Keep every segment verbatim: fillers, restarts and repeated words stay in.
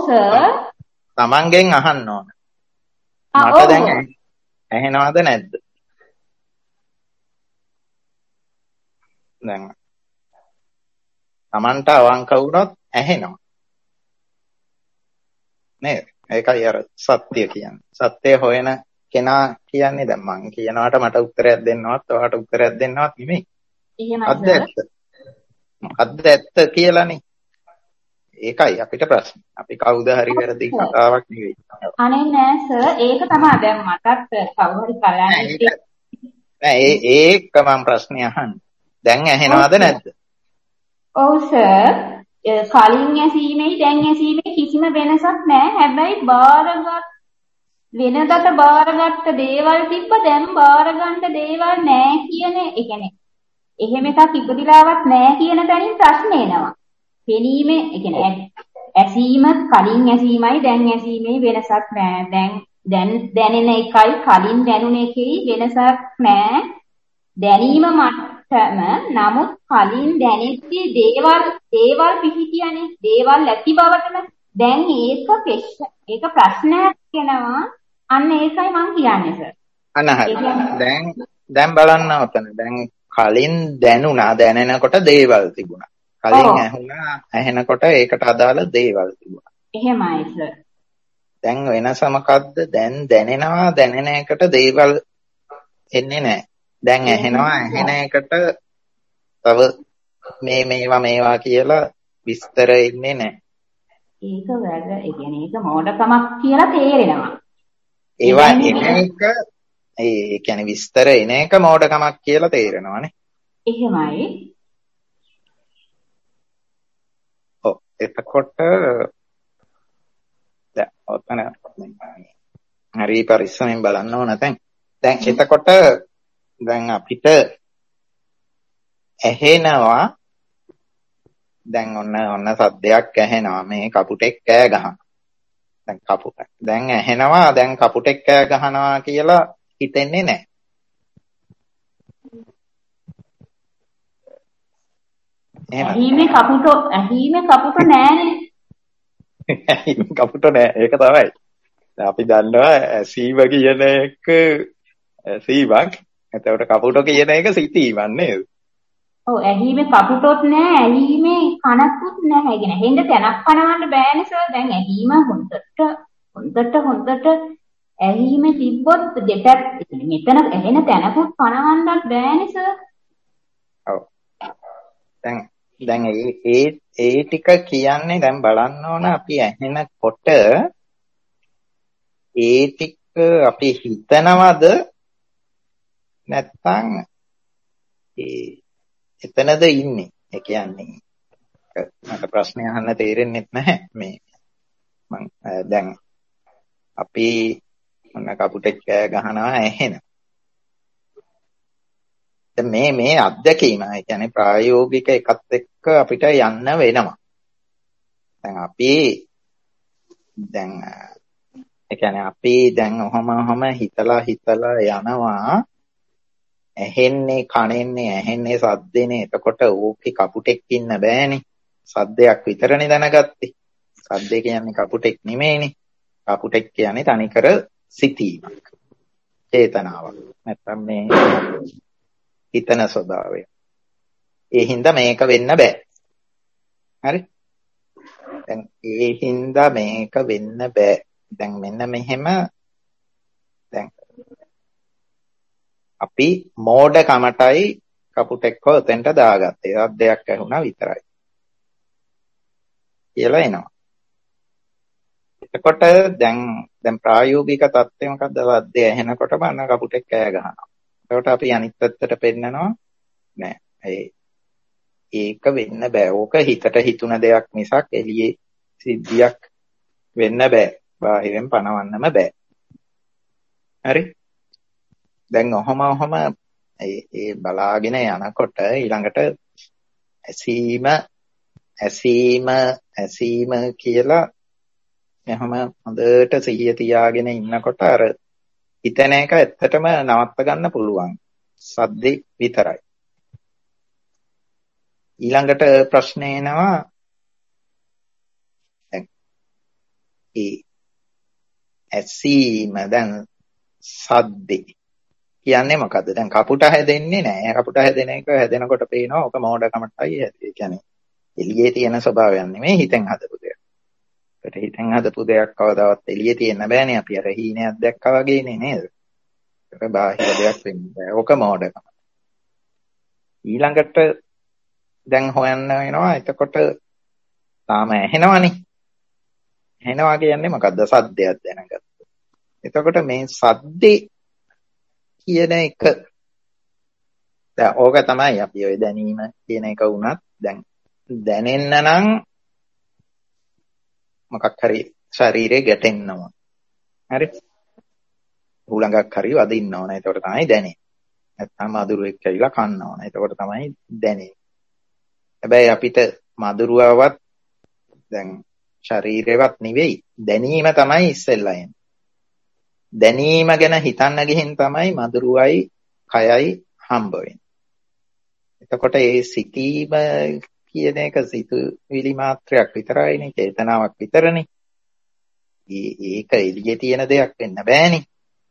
Sir. තමන්ගෙන් අහන්න ඕන. ආ මට ඔව්. දැන් ඇහෙනවද නැද්ද? දැන් තමන්ට අවංක වුණොත් ඇහෙනවා. නේද? ඒකයි අර සත්‍ය කියන්නේ. සත්‍ය හොයන කෙනා කියන්නේ දැන් මං කියනවාට මට උත්තරයක් දෙන්නවත් ඔයාට උත්තරයක් දෙන්නවත් නෙමෙයි. එහෙමයි අද්ද සර්. ඇත්ත. මොකද්ද ඇත්ත කියලානේ. ඒකයි අපිට ප්‍රශ්නේ. අපි කවුද හරි වැරදි කතාවක් නෙවෙයි. අනේ නෑ සර් ඒක තමයි දැන් මටත් කවුරු හරි කරන්නේ. නෑ ඒ ඒක මම ප්‍රශ්නේ අහන්නේ. දැන් ඇහෙනවද නැද්ද? ඔව් සර්. කලින් ඇසීමේ දැන් ඇසීමේ කිසිම වෙනසක් නෑ. හැබැයි බාරගත් වෙනදට බාරගත්ත දේවල් තිබ්බ දැන් බාරගන්න දේවල් නෑ කියන ඒ කියන්නේ එහෙම එකක් ඉපදිලාවත් නෑ කියන තැනින් ප්‍රශ්න එනවා. පෙනීමේ ඒ කියන්නේ ඇසීම කලින් ඇසීමයි දැන් ඇසීමේ වෙනසක් නෑ. දැන් දැන් දැනෙන එකයි කලින් දැනුන එකේ වෙනසක් නෑ. දැනීම මට්ටම නමුත් කලින් දැනෙච්ච දේවල් දේවල් පිහිටියනේ. දේවල් ඇති බවටම දැන් ඒක ඒක ප්‍රශ්නයක් වෙනවා. අන්න ඒකයි මම කියන්නේ සර්. අන්න හරි. දැන් දැන් බලන්න ඔතන. දැන් කලින් දැනුණා දැනෙනකොට දේවල් තිබුණා. කලින් ඇහුණා ඇහෙනකොට ඒකට අදාළ දේවල් තිබුණා. එහෙමයි සර්. දැන් වෙනස මොකද්ද? දැන් දැනෙනවා දැනෙන එකට දේවල් එන්නේ නැහැ. දැන් ඇහෙනවා ඇහෙන එකට තව මේ මේවා මේවා කියලා විස්තර එන්නේ නැහැ. ඒක වැරද. ඒ කියන්නේ ඒක මොඩකමක් කියලා තේරෙනවා. ඒවා එන එක ඒ කියන්නේ විස්තර එන එක මොඩකමක් කියලා තේරෙනවානේ. එහෙමයි. ඔව් එතකොට දැන් ඔතන හරි පරිස්සමෙන් බලන්න ඕන දැන්. දැන් එතකොට දැන් අපිට ඇහෙනවා දැන් ඔන්න ඔන්න සද්දයක් ඇහෙනවා මේ කපුටෙක් කෑ ගහනවා. දැන් කපුට දැන් ඇහෙනවා දැන් කපුටෙක් කෑ ගහනවා කියලා හිතෙන්නේ නැහැ. ඇහිමේ කපුටෝ ඇහිමේ කපුටෝ නෑනේ. ඇහිමේ කපුටෝ නෑ ඒක තමයි. අපි දන්නවා ඇසීම කියන එක ඇසීමක්. එතකොට කපුටෝ කියන එක සිතීමක් නේද? ඔව් ඇහිමේ කපුටොත් නෑ ඇහිමේ කනකුත් නෑ. ඒ කියන්නේ හෙන්න තැනක් පනවන්න බෑනේ සර්. දැන් ඇහිම හොඳට හොඳට හොඳට ඇහිමේ තිබ්බොත් දෙපැත්ත මෙතන ඇහෙන තැනකුත් පනවන්නත් බෑනේ සර්. ඔව්. දැන් දැන් ඒ ඒ ඒ ටික කියන්නේ දැන් බලන්න ඕන අපි ඇහෙනකොට ඒ ටික අපි හිතනවද නැත්නම් ඒ එතනද ඉන්නේ? ඒ කියන්නේ මට ප්‍රශ්නේ අහන්න තේරෙන්නේ නැහැ මේ මම දැන් අපි මොන කපුටෙක් කෑ ගහනවා ඇහෙන. දැන් මේ මේ අත්දැකීම ඒ කියන්නේ ප්‍රායෝගික එකත් එක්ක අපිට යන්න වෙනවා. දැන් අපි දැන් ඒ කියන්නේ අපි දැන් ඔහම ඔහම හිතලා හිතලා යනවා ඇහෙන්නේ කනෙන්නේ ඇහෙන්නේ සද්දේනේ. එතකොට ඕකේ කපුටෙක් ඉන්න බෑනේ. සද්දයක් විතරනේ දැනගත්තේ. සද්දේ කියන්නේ කපුටෙක් නෙමෙයිනේ. කපුටෙක් කියන්නේ තනිකර සිතීමක්. චේතනාවක්. නැත්නම් මේ හිතන ස්වභාවය. ඒ හින්දා මේක වෙන්න බෑ. හරි? දැන් ඒ හින්දා මේක වෙන්න බෑ. දැන් මෙන්න මෙහෙම දැන් අපි මෝඩකමටයි කපුටෙක්ව උතෙන්ට දාගත්තේ. සද්දයක් ඇහුණා විතරයි. කියලා එනවා. එතකොට දැන් දැන් ප්‍රායෝගික தත්ත්වය මොකද්ද? සද්දය ඇහෙනකොටම අන්න කපුටෙක් කෑ ගහනවා. එතකොට අපි අනිත් පැත්තට පෙන්නනවා නෑ. ඒ ඒක වෙන්න බෑ. ඕක හිතට හිතුණ දෙයක් මිසක් එළියේ සිද්ධියක් වෙන්න බෑ. බාහිරෙන් පනවන්නම බෑ. හරි? දැන් ඔහම ඔහම ඒ ඒ බලාගෙන යනකොට ඊළඟට ඇසීම ඇසීම ඇසීම කියලා එහෙම හොඳට සිහිය තියාගෙන ඉන්නකොට අර හිතන එක ඇත්තටම නවත්ත ගන්න පුළුවන්. සද්දේ විතරයි. ඊළඟට ප්‍රශ්නේ එනවා දැන් ඒ ඇසීම දැන් සද්දේ කියන්නේ මොකද්ද? දැන් කපුට හැදෙන්නේ නැහැ. කපුට හැදෙන එක හැදෙනකොට පේනවා ඔක මෝඩකමටයි. ඒ කියන්නේ එළියේ තියෙන ස්වභාවයක් නෙමෙයි හිතෙන් හදපු දෙයක්. ඒකට හිතෙන් හදපු දෙයක් කවදාවත් එළියේ තියෙන්න බෑනේ. අපි අර හීනයක් දැක්කා වගේනේ නේද? ඒක බාහිර දෙයක් වෙන්නේ බෑ. ඔක මෝඩකම. ඊළඟට දැන් හොයන්න වෙනවා. එතකොට තාම ඇහෙනවනේ. ඇහෙනවා කියන්නේ මොකද්ද? සද්දයක් දැනගත්තා. එතකොට මේ සද්දේ කියන එක දැන් ඕක තමයි අපි ඔය දැනීම කියන එක වුණත් දැන් දැනෙන්න නම් මොකක් හරි ශරීරේ ගැටෙන්න ඕන. හරි? උලඟක් හරි වදින්න ඕන. එතකොට තමයි දැනෙන්නේ. නැත්නම් මදුරුවෙක් ඇවිල්ලා කන්න ඕන. එතකොට තමයි දැනෙන්නේ. හැබැයි අපිට මදුරුවවත් දැන් ශරීරේවත් නෙවෙයි දැනීම තමයි ඉස්සෙල්ලා එන්නේ. දැනීම ගැන හිතන්න ගිහින් තමයි මදුරුවයි කයයි හම්බ වෙන්නේ. එතකොට ඒ සිතීම කියන එක සිතුවිලි මාත්‍රයක් විතරයිනේ, චේතනාවක් විතරනේ. ඒක එළියේ තියෙන දෙයක් වෙන්න බෑනේ.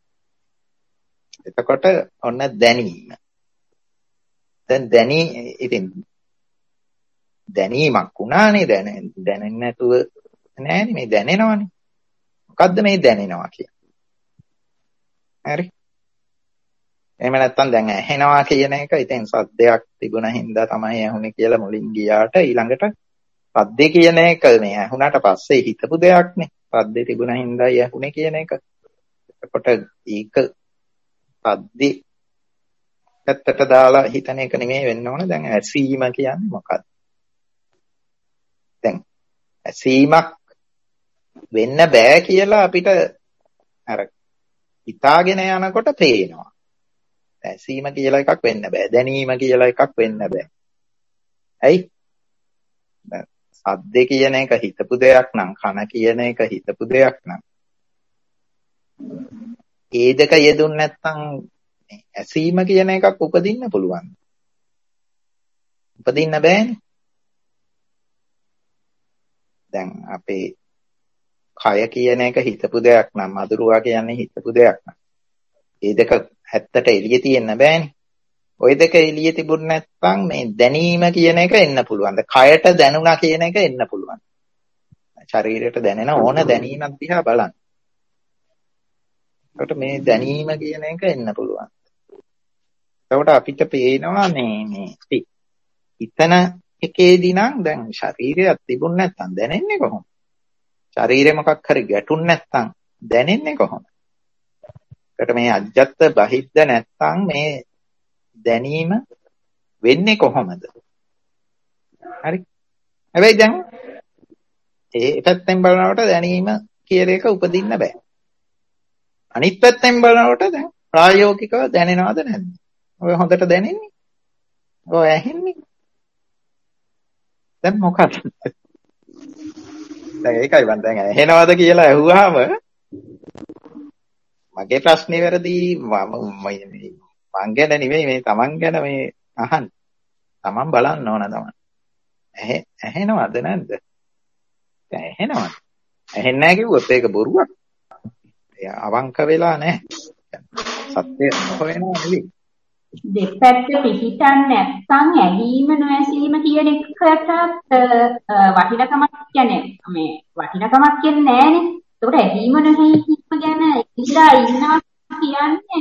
එතකොට ඔන්න දැනීම. දැන් දැනී ඉතින් දැනීමක් වුණානේ දැන දැනෙන්නේ නැතුව නෑනේ මේ දැනෙනවනේ. මොකද්ද මේ දැනෙනවා කියන්නේ? හරි. එහෙම නැත්නම් දැන් ඇහෙනවා කියන එක ඉතින් සද්දයක් තිබුණ හින්දා තමයි ඇහුනේ කියලා මුලින් ගියාට ඊළඟට සද්දේ කියන එක මේ ඇහුණාට පස්සේ හිතපු දෙයක්නේ. සද්දේ තිබුණ හින්දායි ඇහුනේ කියන එක. එතකොට ඒක සද්දේ පැත්තට දාලා හිතන එක නෙමෙයි වෙන්න ඕන. දැන් ඇසීම කියන්නේ මොකක්ද? දැන් ඇසීමක් වෙන්න බෑ කියලා අපිට අර හිතාගෙන යනකොට පේනවා. ඇසීම කියලා එකක් වෙන්න බෑ. දැනීම කියලා එකක් වෙන්න බෑ. ඇයි? සද්දේ කියන එක හිතපු දෙයක් නම්, කන කියන එක හිතපු දෙයක් නම් ඒ දෙක යෙදුන් නැත්නම් ඇසීම කියන එකක් උපදින්න පුළුවන්. උපදින්න බෑනේ. දැන් අපේ කය කියන එක හිතපු දෙයක් නම්, මදුරුවා කියන්නේ හිතපු දෙයක් නම් ඒ දෙක ඇත්තට එළියේ තියෙන්න බෑනේ. ওই දෙක එළියේ තිබුණ නැත්නම් මේ දැනීම කියන එක එන්න පුළුවන්ද? කයට දැනුණා කියන එක එන්න පුළුවන්. ශරීරයට දැනෙන ඕන දැනීමක් දිහා බලන්න. ඒකට මේ දැනීම කියන එක එන්න පුළුවන්. එතකොට අපිට පේනවා මේ මේ හිතන එකේදී නම් දැන් ශරීරයක් තිබුණ නැත්නම් දැනෙන්නේ කොහොමද? ශරීරේ මොකක් හරි ගැටුන් නැත්නම් දැනෙන්නේ කොහොමද? ඒකට මේ අජ්ජත් බහිද්ද නැත්නම් මේ දැනීම වෙන්නේ කොහොමද? හරි. හැබැයි දැන් ඒ පැත්තෙන් බලනකොට දැනීම කියන එක උපදින්න බෑ. අනිත් පැත්තෙන් බලනකොට දැන් ප්‍රායෝගිකව දැනෙනවද නැද්ද? ඔය හොඳට දැනෙන්නේ? ඔය ඇහෙන්නේ? දැන් මොකක්ද? දැන් ඒකයි මම දැන් ඇහෙනවද කියලා අහුවාම මගේ ප්‍රශ්නේ වැරදි මම ගැන නෙමෙයි මේ තමන් ගැන මේ අහන්නේ. තමන් බලන්න ඕන තමන්. ඇහෙ ඇහෙනවද නැද්ද? දැන් ඇහෙනවද? ඇහෙන්නේ නැහැ කිව්වොත් ඒක බොරුවක්. ඒ අවංක වෙලා නැහැ. සත්‍ය හොයනවා නෙවෙයි. දෙපැත්ත පිහිටන් නැත්නම් ඇලීම නොඇසීම කියන එකට වටිනකමක් කියන්නේ මේ වටිනකමක් කියන්නේ නෑනේ. ඒකට ඇලීම නොඇසීම ගැන ඉඳලා ඉන්නවා කියන්නේ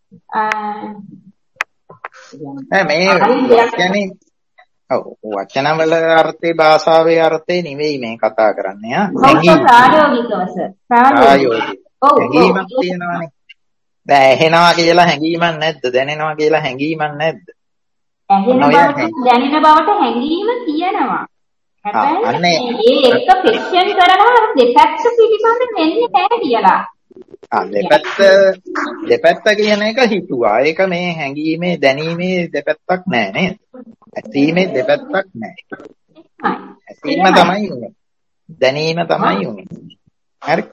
නෑ මේ කියන්නේ ඔව් වචනවල අර්ථේ භාෂාවේ අර්ථේ නෙවෙයි මේ කතා කරන්නේ ආ. ප්‍රායෝගිකව සර්. ප්‍රායෝගික. ඔව් හැඟීමක් තියෙනවානේ. දැන් ඇහෙනවා කියලා හැඟීමක් නැද්ද? දැනෙනවා කියලා හැඟීමක් නැද්ද? ඇහෙන බවට දැනෙන බවට හැඟීම තියෙනවා. හැබැයි ඒ එක ෆික්ෂන් කරනවා දෙපැත්ත පිළිබඳ වෙන්නේ නැහැ කියලා. ආ දෙපැත්ත දෙපැත්ත කියන එක හිතුවා. ඒක මේ හැඟීමේ දැනීමේ දෙපැත්තක් නෑ නේද? ඇසීමේ දෙපැත්තක් නෑ. ඇසීම තමයි උනේ. දැනීම තමයි උනේ. හරි.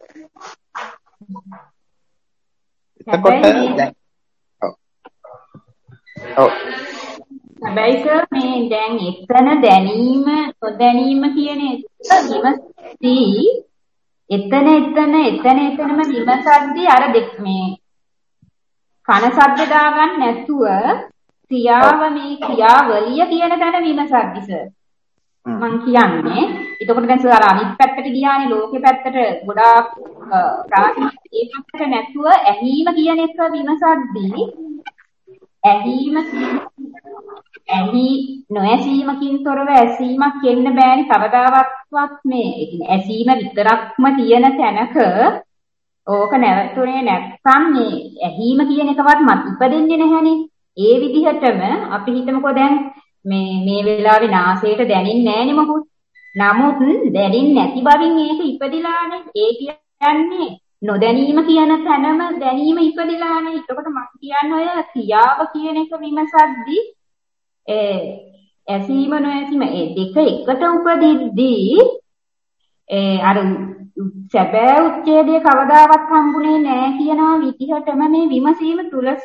එතකොට දැන් ඔව් ඔව් හැබැයි සර් මේ දැන් එතන දැනීම නොදැනීම කියන එක විමසී එතන එතන එතන එතනම විමසද්දී අර දෙක් මේ කන ශබ්ද දාගන්න නැතුව ක්‍රියාව මේ ක්‍රියාවලිය කියන තැන විමසද්දී සර් මං කියන්නේ එතකොට දැන් සර් අනිත් පැත්තට ගියානේ ලෝකේ පැත්තට ගොඩාක් ප්‍රාතිනිධ්‍ය ඒ පැත්තට නැතුව ඇහිම කියන එක විමසද්දී ඇහිම ඇහි නොඇසීමකින් තොරව ඇසීමක් එන්න බෑනේ කවදාවත් මේ ඒ කියන්නේ ඇසීම විතරක්ම තියෙන තැනක ඕක නැවතුනේ නැත්නම් මේ ඇහිම කියන එකවත් මත් ඉපදෙන්නේ නැහනේ ඒ විදිහටම අපි හිතමුකෝ දැන් මේ මේ වෙලාවේ නාසයට දැනෙන්නේ නැහනේ මොකුත් නමුත් දැනෙන්නේ නැති බවින් ඒක ඉපදිලානේ ඒ කියන්නේ නොදැනීම කියන තැනම දැනීම ඉපදිලානේ එතකොට මම කියන්නේ ඔය ක්‍රියාව කියන එක විමසද්දී ඒ ඇසීම නොඇසීම ඒ දෙක එකට උපදිද්දී ඒ අර සැබෑ උච්ඡේදයේ කවදාවත් හම්බුනේ නැහැ කියනවා විදිහටම මේ විමසීම තුලස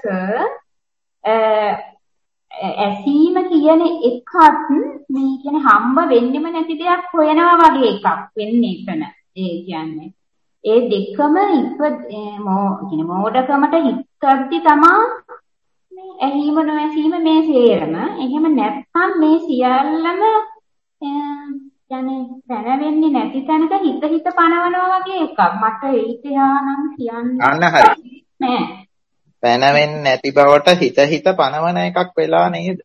ඇසීම කියන එකත් මේ කියන්නේ හම්බ වෙන්නෙම නැති දෙයක් හොයනවා වගේ එකක් වෙන්නේ එතන ඒ කියන්නේ ඒ දෙකම ඉප මෝ කියන්නේ මෝඩකමට හිතද්දි තමා මේ ඇහිම නොඇසීම මේ සේරම එහෙම නැත්නම් මේ සියල්ලම කියන්නේ දැන වෙන්නේ නැති තැනක හිත හිත පනවනවා වගේ එකක් මට ඒක යානම් කියන්න අන්න හරි නෑ දැන වෙන්නේ නැති බවට හිත හිත පනවන එකක් වෙලා නේද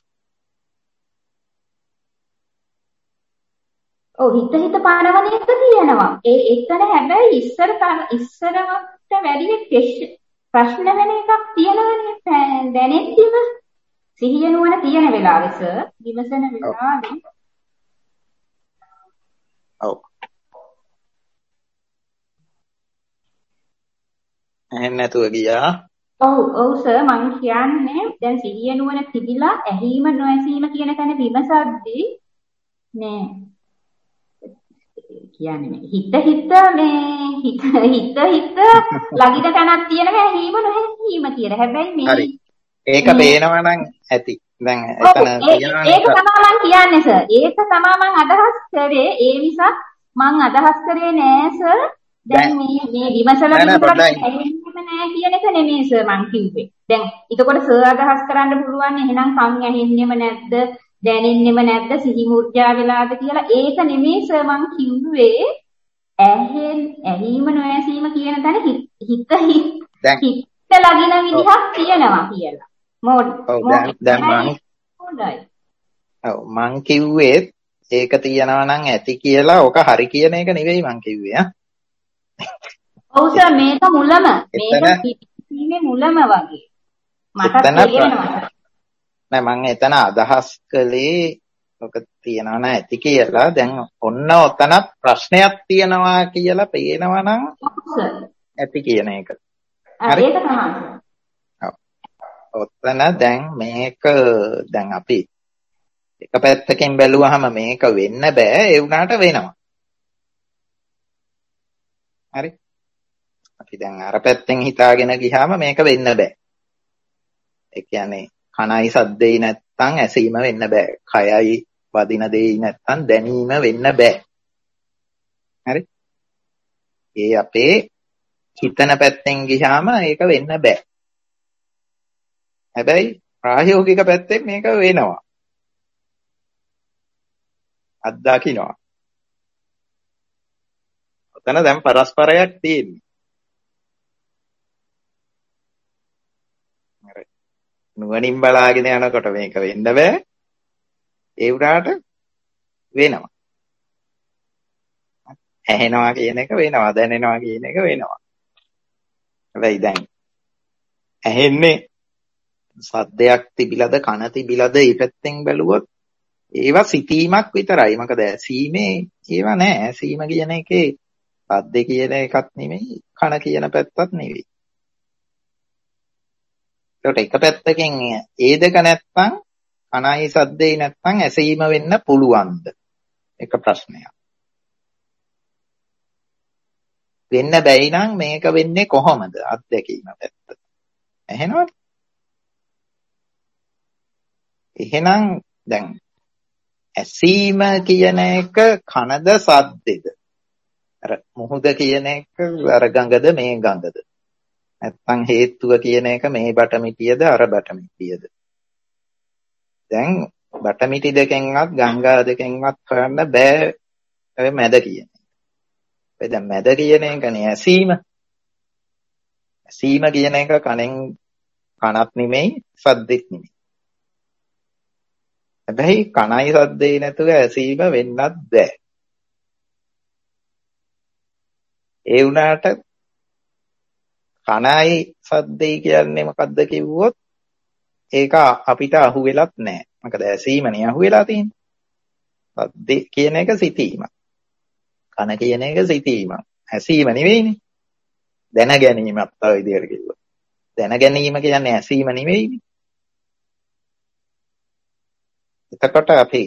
ඔව් හිත හිත පනවන එක තියෙනවා ඒ එතන හැබැයි ඉස්සර ඉස්සරවට වැඩි ප්‍රශ්න වෙන එකක් තියෙනවනේ දැනෙද්දිම සිහිය නුවණ තියෙන වෙලාවෙ සර් විමසන වෙලාවෙ ඔව් එහෙම නැතුව ගියා ඔව් ඔව් සර් මම කියන්නේ දැන් සිහිය නුවණ තිබිලා ඇහිම නොඇසීම කියන තැන විමසද්දී නේ කියන්නේ හිත හිත මේ හිත හිත හිත ලගින තැනක් තියෙනවා ඇහිම නොඇසීම කියලා. හැබැයි මේ හරි ඒක පේනවා නම් ඇති. දැන් එතන තියෙනවා ඒක තමයි මම කියන්නේ සර්. ඒක තමයි මම අදහස් කරේ. ඒ නිසා මම අදහස් කරේ නෑ සර්. දැන් මේ මේ විමසලා විතරක් ඇහෙන්නේම නෑ කියන එක නෙමෙයි සර් මං කිව්වේ. දැන් එතකොට සර් අදහස් කරන්න පුළුවන් එහෙනම් කන් ඇහෙන්නේම නැද්ද දැනෙන්නේම නැද්ද සිහි මුර්ජා වෙලාද කියලා ඒක නෙමෙයි සර් මං කිව්වේ. ඇහෙන් ඇහිම නොඇසීම කියන තැන හිත හිත හිත ලගින විදිහක් තියෙනවා කියලා. මොඩ් දැන් මං හොඳයි. ඔව් මං කිව්වේ ඒක තියනවා නම් ඇති කියලා ඔක හරි කියන එක නෙවෙයි මං කිව්වේ ආ. ඔව් සර් මේක මුලම මේක කීමේ මුලම වගේ මට තේරෙනවා නෑ මම එතන අදහස් කළේ ඔක තියනවා නෑ ඇති කියලා දැන් ඔන්න ඔතන ප්‍රශ්නයක් තියනවා කියලා පේනවා නම් ඇති කියන එක හරි ඒක තමයි ඔතන දැන් මේක දැන් අපි එක පැත්තකින් බැලුවාම මේක වෙන්න බෑ ඒ වුණාට වෙනවා හරි අපි දැන් අර පැත්තෙන් හිතාගෙන ගියාම මේක වෙන්න බෑ ඒ කියන්නේ කනයි සද්දෙයි නැත්තම් ඇසීම වෙන්න බෑ කයයි වදින දෙයි නැත්තම් දැනීම වෙන්න බෑ හරි ඒ අපේ හිතන පැත්තෙන් ගියාම ඒක වෙන්න බෑ හැබැයි ප්‍රායෝගික පැත්තෙන් මේක වෙනවා අත්දකින්නවා ඔතන දැන් පරස්පරයක් තියෙන්නේ නුවණින් බලාගෙන යනකොට මේක වෙන්න බෑ ඒ උඩට වෙනවා ඇහෙනවා කියන එක වෙනවා දැනෙනවා කියන එක වෙනවා හැබැයි දැන් ඇහෙන්නේ සද්දයක් තිබිලද කන තිබිලද ඊපැත්තෙන් බැලුවොත් ඒවා සිතීමක් විතරයි මොකද ඇසීමේ ඒවා නෑ ඇසීම කියන එකේ සද්ද කියන එකක් නෙමෙයි කන කියන පැත්තත් නෙවෙයි ඒකට එක පැත්තකින් ඒ දෙක නැත්තම් කනයි සද්දේ නැත්තම් ඇසීම වෙන්න පුළුවන්ද එක ප්‍රශ්නයක් වෙන්න බැයි නම් මේක වෙන්නේ කොහොමද අත්දැකීම පැත්ත එහෙනවද එහෙනම් දැන් ඇසීම කියන එක කනද සද්දේද අර මුහුද කියන එක අර ගඟද මේ ගඟද? නැත්තම් හේතුව කියන එක මේ බටමිටියද අර බටමිටියද? දැන් බටමිටි දෙකෙන්වත් ගංගා දෙකෙන්වත් හොයන්න බෑ ඔය මැද කියන එක. ඔය දැන් මැද කියන එකනේ ඇසීම. ඇසීම කියන එක කනෙන් කනත් නෙමෙයි සද්දෙත් නෙමෙයි. හැබැයි කනයි සද්දේ නැතුව ඇසීම වෙන්නත් බෑ. ඒ වුණාට කනයි සද්දේ කියන්නේ මොකද්ද කිව්වොත් ඒක අපිට අහු වෙලත් නැහැ. මොකද ඇසීමනේ අහු වෙලා තියෙන්නේ. සද්දේ කියන එක සිතීම. කන කියන එක සිතීම. ඇසීම නෙවෙයිනේ. දැන ගැනීමක් තව විදියට කිව්වොත්. දැන ගැනීම කියන්නේ ඇසීම නෙවෙයිනේ. එතකොට අපි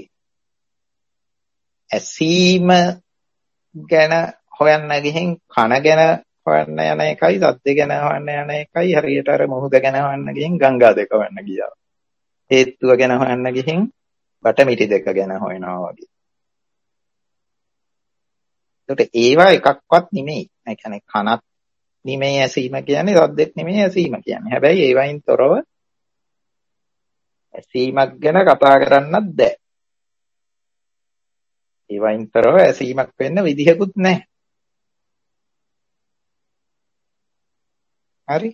ඇසීම ගැන හොයන්න ගිහින් කන ගැන හොයන්න යන එකයි සද්ද ගැන හොයන්න යන එකයි හරියට අර මුහුද ගැන හොයන්න ගිහින් ගංගා දෙක හොයන්න ගියා. හේතුව ගැන හොයන්න ගිහින් බටමිටි දෙක ගැන හොයනවා වගේ. ඒකට ඒවා එකක්වත් නෙමෙයි. ඒ කියන්නේ කනත් නෙමෙයි ඇසීම කියන්නේ සද්දෙත් නෙමෙයි ඇසීම කියන්නේ. හැබැයි ඒවයින් තොරව ඇසීමක් ගැන කතා කරන්නත් බෑ. ඒවයින් තොරව ඇසීමක් වෙන්න විදිහකුත් නැහැ. හරි.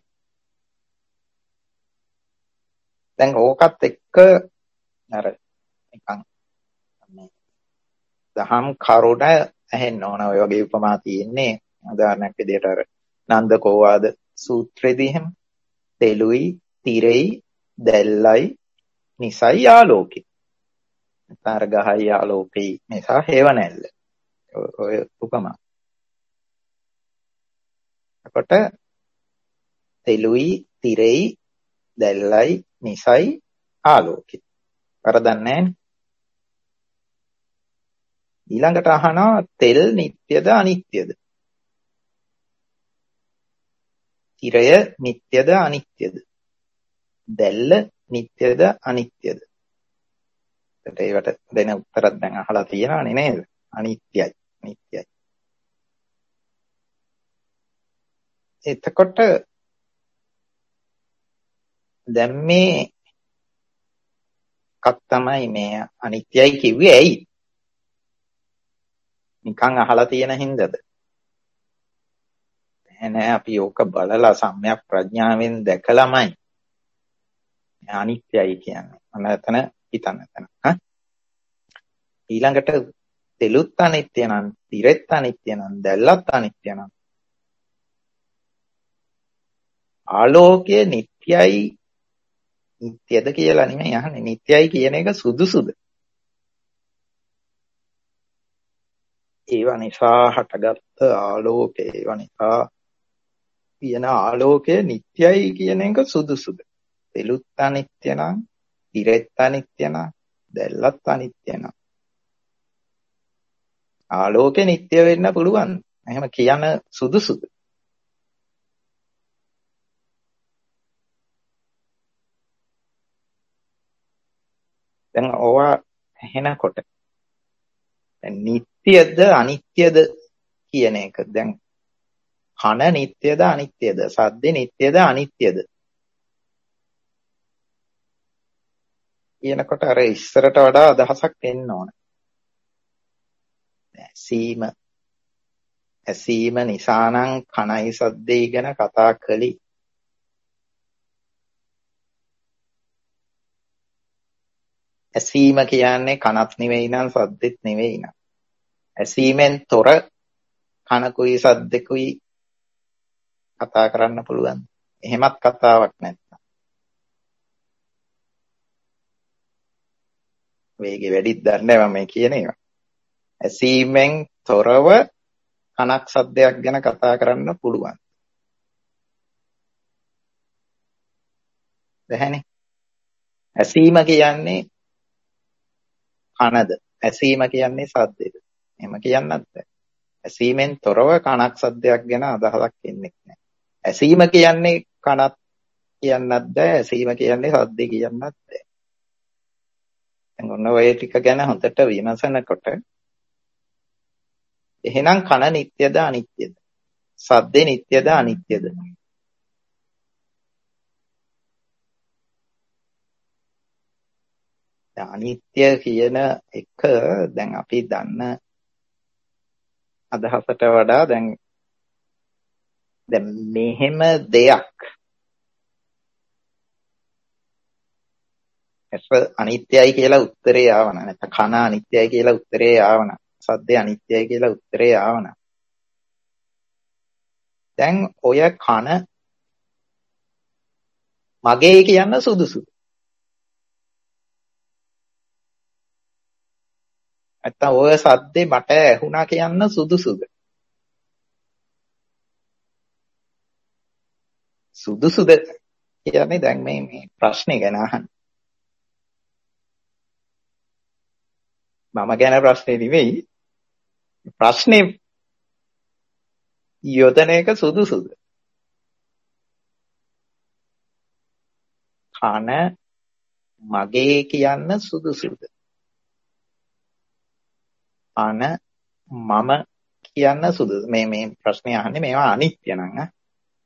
දැන් ඕකත් එක්ක අර නිකන් මේ දහම් කරුණ ඇහෙන්න ඕන. ඔය වගේ උපමා තියෙන්නේ උදාහරණයක් විදිහට අර නන්ද කෝවාද සූත්‍රයේදී එහෙම තෙලුයි තිරෙයි දැල්ලයි නිසයි ආලෝකේ. තර ගහයි ආලෝකේ නිසා හේව නැල්ල. ඔය උපමා. එතකොට තෙලුයි තිරෙයි දැල්ලයි නිසයි ආලෝකේ. වරදක් නැහැ. ඊළඟට අහනවා තෙල් නිට්ටයද අනිත්‍යද? තිරය නිට්ටයද අනිත්‍යද? දැල්ල නිට්ටයද අනිත්‍යද? ඒකට දෙන උත්තරත් දැන් අහලා තියෙනවනේ නේද? අනිත්‍යයි. අනිත්‍යයි. එතකොට දැන් මේ එකක් තමයි මේ අනිත්‍යයි කිව්වේ ඇයි? නිකන් අහලා තියෙන හින්දාද? නෑ නෑ අපි ඕක බලලා සම්‍යක් ප්‍රඥාවෙන් දැකලාමයි අනිත්‍යයි කියන්නේ. අන්න එතන හිතන්න එතන. හා ඊළඟට තෙලුත් අනිත්‍ය නම්, තිරෙත් අනිත්‍ය නම්, දැල්ලත් අනිත්‍ය නම් ආලෝකය නිට්ටයයි නිට්ටයද කියලා නෙමෙයි අහන්නේ. නිට්ටයයි කියන එක සුදුසුද? ඒව නිසා හටගත්ත ආලෝකය, ඒව නිසා තියෙන ආලෝකය නිට්ටයයි කියන එක සුදුසුද? තෙලුත් අනිත්‍ය නම්, තිරෙත් අනිත්‍ය නම්, දැල්ලත් අනිත්‍ය නම් ආලෝකය නිට්ටය වෙන්න පුළුවන්. එහෙම කියන සුදුසුද? දැන් ඕවා ඇහෙනකොට නිට්ටයද අනිත්‍යද කියන එක දැන් කන නිට්ටයද අනිත්‍යද? සද්ද නිට්ටයද අනිත්‍යද? කියනකොට අර ඉස්සරට වඩා අදහසක් එන්න ඕන. ඇසීම ඇසීම නිසා නම් කනයි සද්දේ ගැන කතා කළේ. ඇසීම කියන්නේ කනත් නෙවෙයි නම් සද්දෙත් නෙවෙයි නම්. ඇසීමෙන් තොර කනකුයි සද්දෙකුයි කතා කරන්න පුළුවන්. එහෙමත් කතාවක් නැත්තම්. වේගෙ වැඩිද දන්නේ නැහැ මම කියන ඒවා. ඇසීමෙන් තොරව කනක් සද්දයක් ගැන කතා කරන්න පුළුවන්. බැහැනේ. ඇසීම කියන්නේ කනද? ඇසීම කියන්නේ සද්දෙද? එහෙම කියන්නත් බෑ. ඇසීමෙන් තොරව කනක් සද්දයක් ගැන අදහසක් එන්නේ නැහැ. ඇසීම කියන්නේ කනක් කියන්නත් බෑ. ඇසීම කියන්නේ සද්දේ කියන්නත් බෑ. දැන් ඔන්න ඔය ටික ගැන හොඳට විමසනකොට එහෙනම් කන නිට්ටයද අනිත්‍යද? සද්දේ නිට්ටයද අනිත්‍යද? අනිත්‍ය කියන එක දැන් අපි දන්න අදහසට වඩා දැන් දැන් මෙහෙම දෙයක් ඇස අනිත්‍යයි කියලා උත්තරේ ආවන නැත්නම් කන අනිත්‍යයි කියලා උත්තරේ ආවන සද්දේ අනිත්‍යයි කියලා උත්තරේ ආවන දැන් ඔය කන මගේ කියන්න සුදුසුද? නැත්නම් ඔය සද්දේ මට ඇහුණා කියන්න සුදුසුද? සුදුසුද කියන්නේ දැන් මේ මේ ප්‍රශ්නේ ගැන අහන්න. මම ගැන ප්‍රශ්නේ නෙවෙයි. ප්‍රශ්නේ යොදන එක සුදුසුද? කන මගේ කියන්න සුදුසුද? කන මම කියන්න සුදුසුද? මේ මේ ප්‍රශ්නේ අහන්නේ මේවා අනිත්‍ය නම් ඈ.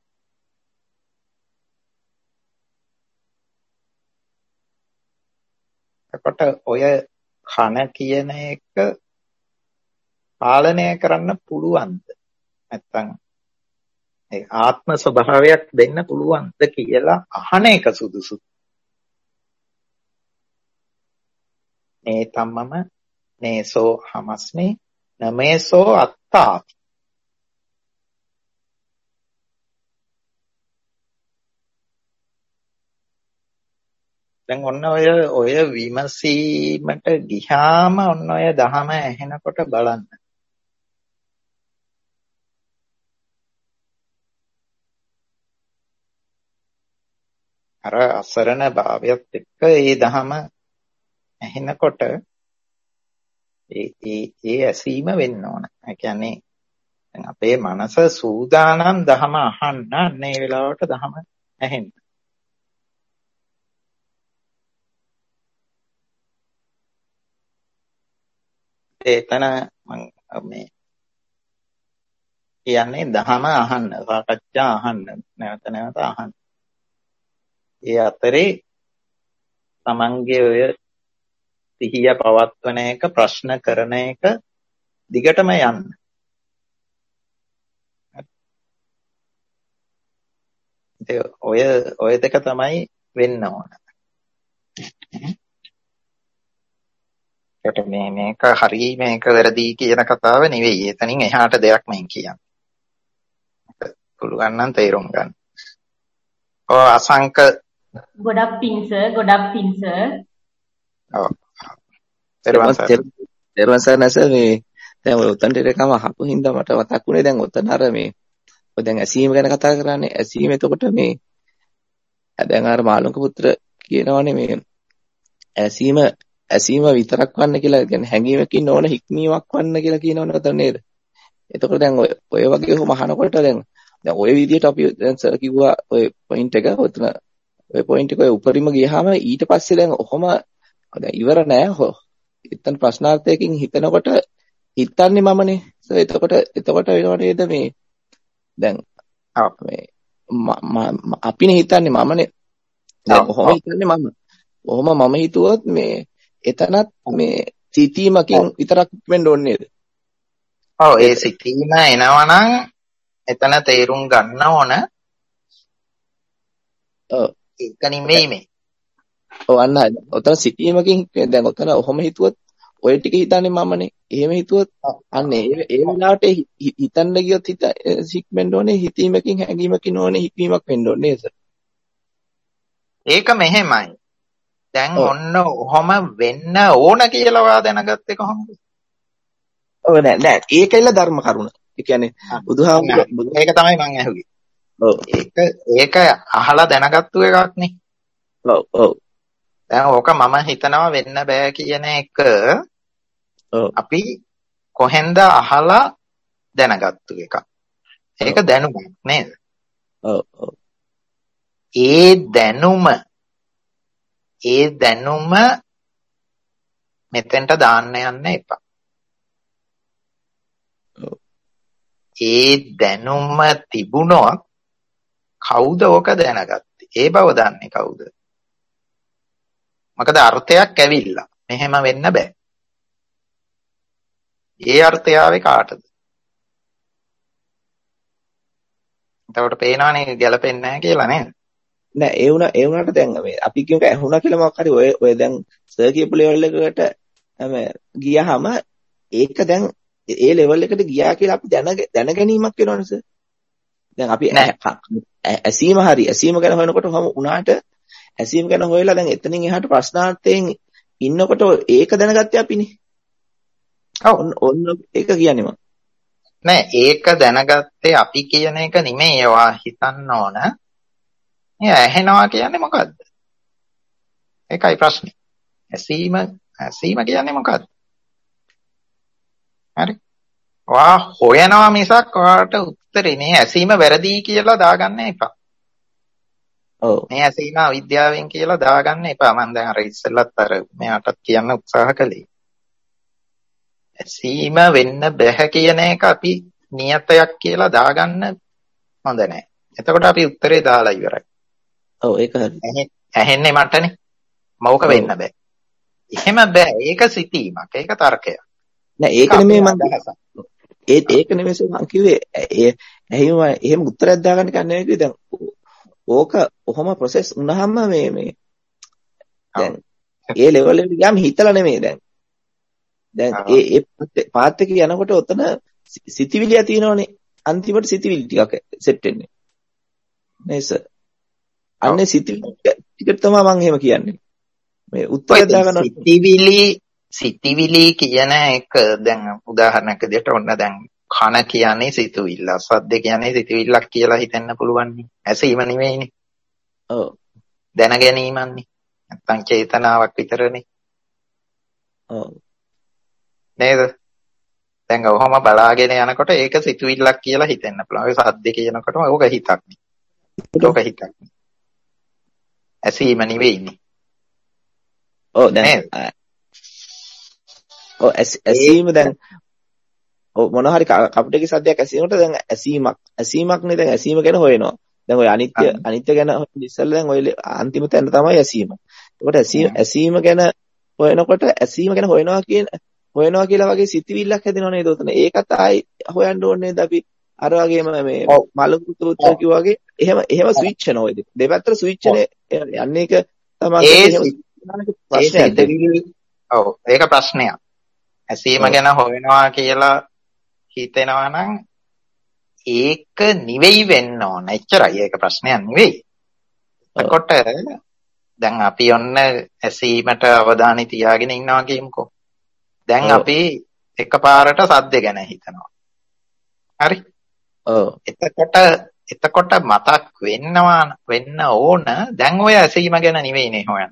එතකොට ඔය කන කියන එක පාලනය කරන්න පුළුවන්ද? නැත්තම් ඒ ආත්ම ස්වභාවයක් දෙන්න පුළුවන්ද කියලා අහන එක සුදුසු. මේ තමම නේසෝ හමස්මේ නමේසෝ අත්තාති. දැන් ඔන්න ඔය ඔය විමසීමට ගියාම ඔන්න ඔය දහම ඇහෙනකොට බලන්න. අර අසරණ භාවයත් එක්ක ඒ දහම ඇහෙනකොට ඒ ඒ ඒ ඇසීම වෙන්න ඕන. ඒ කියන්නේ දැන් අපේ මනස සූදානම් දහම අහන්න අන්න ඒ වෙලාවට දහම ඇහෙන්න. එතන මම මේ කියන්නේ දහම අහන්න, සාකච්ඡා අහන්න, නැවත නැවත අහන්න. ඒ අතරේ තමන්ගේ ඔය සිහිය පවත්වන එක, ප්‍රශ්න කරන එක දිගටම යන්න. ඔය ඔය දෙක තමයි වෙන්න ඕන. ඒකට මේ මේක හරි මේක වැරදි කියන කතාව නෙවෙයි. එතනින් එහාට දෙයක් මම කියන්නේ. පුළුවන් නම් තේරුම් ගන්න. ඔය අසංක ගොඩක් පිං සර් ගොඩක් පිං සර්. ඔව්. තේරුම් ගන්න නැස මේ දැන් ඔය උතන්ට එකම අහපු හින්දා මට මතක් වුණේ දැන් උතන අර මේ ඔය දැන් ඇසීම ගැන කතා කරන්නේ. ඇසීම එතකොට මේ දැන් අර මාළුක පුත්‍ර කියනවානේ මේ ඇසීම ඇසීම විතරක් වන්න කියලා කියන්නේ හැඟීමකින් ඕන හික්මීමක් වන්න කියලා කියනවනේ උතන නේද? එතකොට දැන් ඔය ඔය වගේ ඔහොම අහනකොට දැන් දැන් ඔය විදිහට අපි දැන් සර් කිව්වා ඔය පොයින්ට් එක උතන ඔය පොයින්ට් එක ඔය උඩරිම ගියාම ඊට පස්සේ දැන් ඔහොම දැන් ඉවර නෑ. එතන ප්‍රශ්නාර්ථයකින් හිතනකොට හිතන්නේ මමනේ. සර් එතකොට එතකොට වෙනව නේද මේ දැන් මේ අපිනේ හිතන්නේ මමනේ. දැන් කොහොම හිතන්නේ මම. කොහොම මම හිතුවොත් මේ එතනත් මේ සිතීමකින් විතරක් වෙන්න ඕනේ නේද? ඔව් ඒ සිතීම එනවනම් එතන තේරුම් ගන්න ඕන. ඔව් ඒක නෙමෙයි මේ. ඔව් අන්න ඔතන සිතීමකින් දැන් ඔතන ඔහොම හිතුවොත් ඔය ටික හිතන්නේ මමනේ. එහෙම හිතුවොත් අන්න ඒ ඒ වෙලාවට හිතන්න ගියොත් හිත සික්මෙන්න ඕනේ. හිතීමකින් හැඟීමකින් ඕනේ හික්මීමක් වෙන්න ඕනේ නේද? ඒක මෙහෙමයි. දැන් ඔන්න ඔහොම වෙන්න ඕන කියලා ඔයා දැනගත්තේ කොහොමද? ඔව් නෑ නෑ ඒකෙල්ල ධර්ම කරුණ. ඒ කියන්නේ බුදුහාමුදුරුවෝ ඒක තමයි මම අහුවේ. ඔව් ඒක ඒක අහලා දැනගත්තු එකක් නේ. ඔව් ඔව්. දැන් ඕක මම හිතනවා වෙන්න බෑ කියන එක ඔව් අපි කොහෙන්ද අහලා දැනගත්තු එකක්. ඒක දැනුමක් නේද? ඔව් ඔව්. ඒ දැනුම ඒ දැනුම මෙතෙන්ට දාන්න යන්න එපා. ඔව්. ඒ දැනුම තිබුණොත් කවුද ඕක දැනගත්තේ? ඒ බව දන්නේ කවුද? මොකද අර්ථයක් ඇවිල්ලා. මෙහෙම වෙන්න බෑ. ඒ අර්ථය ආවේ කාටද? එතකොට පේනවනේ ගැලපෙන්නේ නැහැ කියලා නේද? නෑ ඒ වුණා ඒ වුණාට දැන් මේ අපි කියමු ඇහුණා කියලා මොකක් හරි ඔය ඔය දැන් සර් කියපු ලෙවල් එකකට ගියාම ඒක දැන් ඒ ලෙවල් එකට ගියා කියලා අපි දැන දැන ගැනීමක් වෙනවනේ සර්. දැන් අපි ඇසීම හරි ඇසීම ගැන හොයනකොට කොහොම උනාට ඇසීම ගැන හොයලා දැන් එතනින් එහාට ප්‍රශ්නාර්ථයෙන් ඉන්නකොට ඒක දැනගත්තේ අපිනේ. ඔව් ඔන්න ඒක කියන්නේ මම. නෑ ඒක දැනගත්තේ අපි කියන එක නෙමෙයි. ඒවා හිතන්න ඕන. මේ ඇහෙනවා කියන්නේ මොකද්ද? ඒකයි ප්‍රශ්නේ. ඇසීම ඇසීම කියන්නේ මොකද්ද? හරි. වා හොයනවා මිසක් ඔයාට උත්තරේ නේ ඇසීම වැරදි කියලා දාගන්න එපා. ඔව්. මේ ඇසීම අවිද්‍යාවෙන් කියලා දාගන්න එපා. මම දැන් අර ඉස්සෙල්ලත් අර මෙයාටත් කියන්න උත්සාහ කළේ. ඇසීම වෙන්න බෑ කියන එක අපි නියතයක් කියලා දාගන්න හොඳ නැහැ. එතකොට අපි උත්තරේ දාලා ඉවරයි. ඔව් ඒක හරි. ඇහෙන්නේ මටනේ. මවක වෙන්න බෑ. එහෙම බෑ. ඒක සිතීමක්. ඒක තර්කයක්. නෑ ඒක නෙමෙයි මම ඒ ඒක නෙමෙයි මම කිව්වේ ඒ එහෙම එහෙම උත්තරයක් දාගන්න කන්නේ නෙවෙයි. දැන් ඕක ඔහොම ප්‍රොසෙස් වුණාම මේ මේ දැන් ඒ ලෙවල් එකට ගියාම හිතලා නෙමෙයි දැන් දැන් ඒ ඒ පාත් එක යනකොට ඔතන සිතිවිලිය තියෙනවනේ අන්තිමට සිතිවිලි ටිකක් සෙට් වෙන්නේ නේද සර්? අන්නේ සිතිවිලි ටිකට තමයි මම එහෙම කියන්නේ. මේ උත්තරය දාගන්න සිතිවිලි සිතිවිලි කියන එක දැන් උදාහරණයක් විදිහට ඔන්න දැන් කන කියන්නේ සිතුවිල්ල, සද්ද කියන්නේ සිතුවිල්ලක් කියලා හිතෙන්න පුළුවන් නේ. ඇසීම නෙවෙයිනේ. ඔව්. දැන ගැනීමන්නේ. නැත්තම් චේතනාවක් විතරනේ. ඔව්. නේද? දැන් ඔහොම බලාගෙන යනකොට ඒක සිතුවිල්ලක් කියලා හිතෙන්න පුළුවන්. ඔය සද්ද කියනකොටම ඕක හිතක් නේ. ඕක හිතක් නේ. ඇසීම නෙවෙයිනේ. ඔව් දැන් ඔව් ඇසීම දැන් ඔව් මොන හරි කපුටේක සද්දයක් ඇසීමකට දැන් ඇසීමක් ඇසීමක් නේ දැන් ඇසීම ගැන හොයනවා. දැන් ඔය අනිත්‍ය අනිත්‍ය ගැන ඉස්සෙල්ලා දැන් ඔය අන්තිම තැන තමයි ඇසීම. ඒකට ඇසීම ඇසීම ගැන හොයනකොට ඇසීම ගැන හොයනවා කියන හොයනවා කියලා වගේ සිතිවිල්ලක් හැදෙනව නේද උතන. ඒකත් ආයි හොයන්න ඕනේ නේද අපි අර වගේම මේ මලකුතු උත්තර කිව්වා වගේ එහෙම එහෙම ස්විච් වෙනවා ඔය දෙපැත්තට ස්විච් වෙන යන්නේ එක තමයි ඒ ප්‍රශ්නයක්. ඔව් ඒක ප්‍රශ්නයක්. ඇසීම ගැන හොයනවා කියලා හිතෙනවා නම් ඒක නිවෙයි වෙන්න ඕන. එච්චරයි. ඒක ප්‍රශ්නයක් නෙවෙයි. එතකොට දැන් අපි ඔන්න ඇසීමට අවධානය තියාගෙන ඉන්නවා කියමුකෝ. දැන් අපි එකපාරට සද්ද ගැන හිතනවා. හරි? ඔව්. එතකොට එතකොට මතක් වෙන්නවා වෙන්න ඕන දැන් ඔය ඇසීම ගැන නෙවෙයිනේ හොයන්නේ.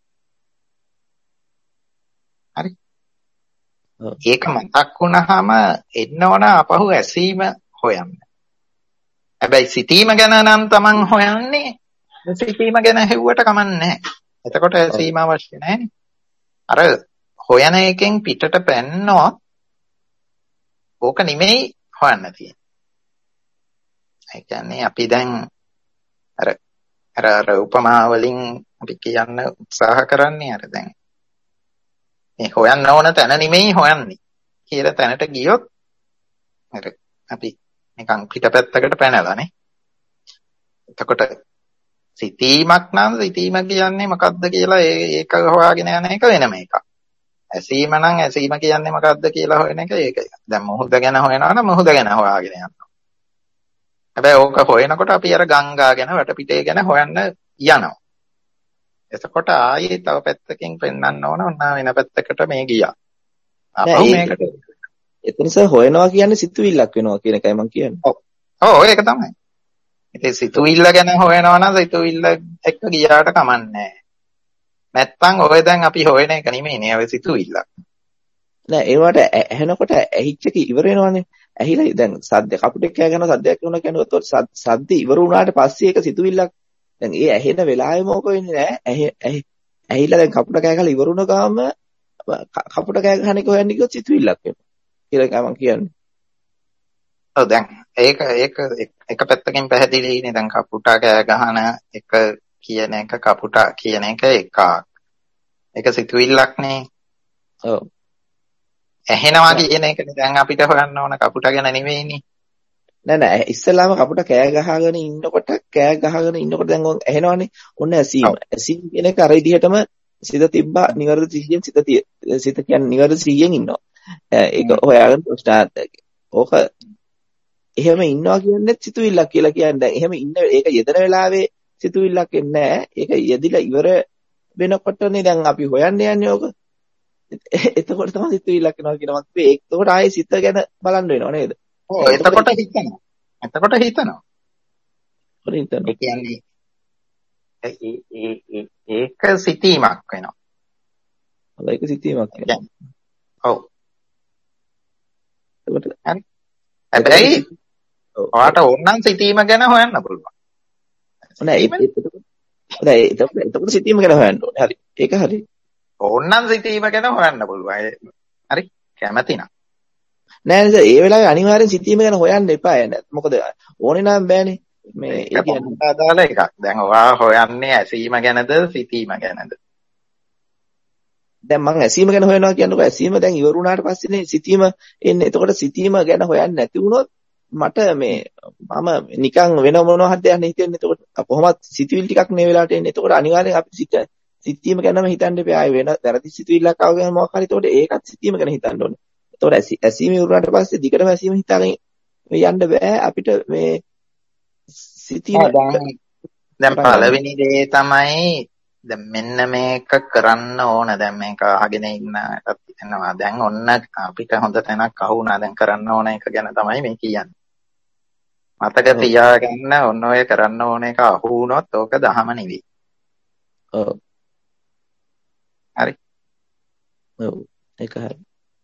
හරි? ඒක මතක් වුණාම එන්න ඕන අපහු ඇසීම හොයන්න. හැබැයි සිතීම ගැන නම් Taman හොයන්නේ සිතීම ගැන හෙව්වට කමන්නේ නැහැ. එතකොට ඇසීම අවශ්‍ය නැහැනේ. අර හොයන එකෙන් පිටට පැන්නොත් ඕක නෙමෙයි හොයන්න තියෙන්නේ. ඒ කියන්නේ අපි දැන් අර අර අර උපමා වලින් අපි කියන්න උත්සාහ කරන්නේ අර දැන් මේ හොයන්න ඕන තැන නෙමෙයි හොයන්නේ කියලා තැනට ගියොත් අර අපි නිකන් පිටපැත්තකට පැනලානේ. එතකොට සිතීමක් නම් සිතීම කියන්නේ මොකද්ද කියලා ඒක හොයාගෙන යන එක වෙනම එකක්. ඇසීම නම් ඇසීම කියන්නේ මොකද්ද කියලා හොයන එක ඒකයි. දැන් මොහොත ගැන හොයනවා නම් මොහොත ගැන හොයාගෙන යනවා. හැබැයි ඕක හොයනකොට අපි අර ගංගා ගැන වටපිටේ ගැන හොයන්න යනවා. එතකොට ආයේ තව පැත්තකින් පෙන්වන්න ඕන ඔන්න වෙන පැත්තකට මේ ගියා. අපහු මේකට එතනස හොයනවා කියන්නේ සිතුවිල්ලක් වෙනවා කියන එකයි මම කියන්නේ. ඔව්. ඔව් ඒක තමයි. ඉතින් සිතුවිල්ල ගැන හොයනවා නම් සිතුවිල්ල එක්ක ගියාට කමන්නේ නැහැ. නැත්තම් ඔය දැන් අපි හොයන එක නෙමෙයිනේ ඔය සිතුවිල්ලක්. නෑ ඒවට ඇහෙනකොට ඇහිච්ච එක ඉවර වෙනවනේ. ඇහිලා දැන් සද්ද කපුටෙක් කෑ ගන්න සද්දයක් වෙනවා කියනකොට සද්ද ඉවර වුණාට පස්සේ ඒක සිතුවිල්ලක්. දැන් ඒ ඇහෙන වෙලාවෙම ඕක වෙන්නේ නෑ. ඇහි ඇහිලා දැන් කපුට කෑ ගහලා ඉවර වුණ ගාම කපුට කෑ ගහන එක හොයන්නේ කිව්වොත් සිතුවිල්ලක් වෙනවා. කියලා මම කියන්නේ. ඔව් දැන් ඒක ඒක එක පැත්තකින් පැහැදිලිනේ. දැන් කපුටා කෑ ගහන එක කියන එක කපුටා කියන එක එකක්. ඒක සිතුවිල්ලක් නේ. ඔව්. ඇහෙනවා කියන එකනේ දැන් අපිට හොයන්න ඕන කපුටා ගැන නෙවෙයිනේ. නෑ නෑ ඉස්සෙල්ලාම කපුට කෑ ගහගෙන ඉන්නකොට කෑ ගහගෙන ඉන්නකොට දැන් ඔන් ඇහෙනවනේ. ඔන්න ඇසීම. ඇසීම කියන එක අර විදිහටම සිත තිබ්බා නිවර්ද සිහියෙන් සිත සිත කියන්නේ නිවර්ද සිහියෙන් ඉන්නවා. ඒක හොයාගෙන ස්ටාර්ට් ඕක එහෙම ඉන්නවා කියන්නේ සිතුවිල්ලක් කියලා කියන්නේ. දැන් එහෙම ඉන්න ඒක යෙදෙන වෙලාවේ සිතුවිල්ලක් එන්නේ නැහැ. ඒක යෙදිලා ඉවර වෙනකොටනේ දැන් අපි හොයන්න යන්නේ ඕක. එතකොට තමයි සිතුවිල්ලක් එනවා කියන මත් වේ. එතකොට ආයේ සිත ගැන බලන්න වෙනව නේද? ඔව් එතකොට හිතනවා. එතකොට හිතනවා. හරි හිතනවා. ඒ කියන්නේ ඒ ඒක සිතීමක් වෙනවා. ඒක සිතීමක් වෙනවා. ඔව්. එතකොට හරි. හැබැයි ඔයාට ඕනනම් සිතීම ගැන හොයන්න පුළුවන්. නෑ ඒක එතකොට සිතීම ගැන හොයන්න ඕනේ. හරි. ඒක හරි. ඕනනම් සිතීම ගැන හොයන්න පුළුවන්. හරි. කැමති නම්. නෑ නේද ඒ වෙලාවේ අනිවාර්යෙන් සිතීම ගැන හොයන්න එපා නේද? මොකද ඕනේ නම් බෑනේ. මේ ඒ කියන්නේ අදාළ එකක්. දැන් ඔයා හොයන්නේ ඇසීම ගැනද සිතීම ගැනද? දැන් මම ඇසීම ගැන හොයනවා කියනකොට ඇසීම දැන් ඉවර වුණාට පස්සේනේ සිතීම එන්නේ. එතකොට සිතීම ගැන හොයන්නේ නැති වුණොත් මට මේ මම නිකන් වෙන මොනවා හද යන්න හිතෙන්නේ. එතකොට කොහොමත් සිතවිලි ටිකක් මේ වෙලාවට එන්නේ. එතකොට අනිවාර්යෙන් අපි සිත සිතීම ගැනම හිතන්න එපා. ආයෙ වෙන වැරදි සිතවිල්ලක් ආව ගමන් මොකක් හරි එතකොට ඒකත් සිතීම ගැන හිතන්න ඕනේ. එතකොට ඇසීම ඉවර වුණාට පස්සේ දිගටම ඇසීම හිතාගෙන යන්න බෑ අපිට මේ සිතීම. දැන් පළවෙනි දේ තමයි දැන් මෙන්න මේක කරන්න ඕන. දැන් මේක අහගෙන ඉන්නටත් හිතෙනවා. දැන් ඔන්න අපිට හොඳ තැනක් අහුණා. දැන් කරන්න ඕන එක ගැන තමයි මේ කියන්නේ. මතක තියාගන්න ඔන්න ඔය කරන්න ඕන එක අහු වුණොත් ඕක දහම නෙවෙයි. ඔව්. හරි. ඔව්. ඒක හරි.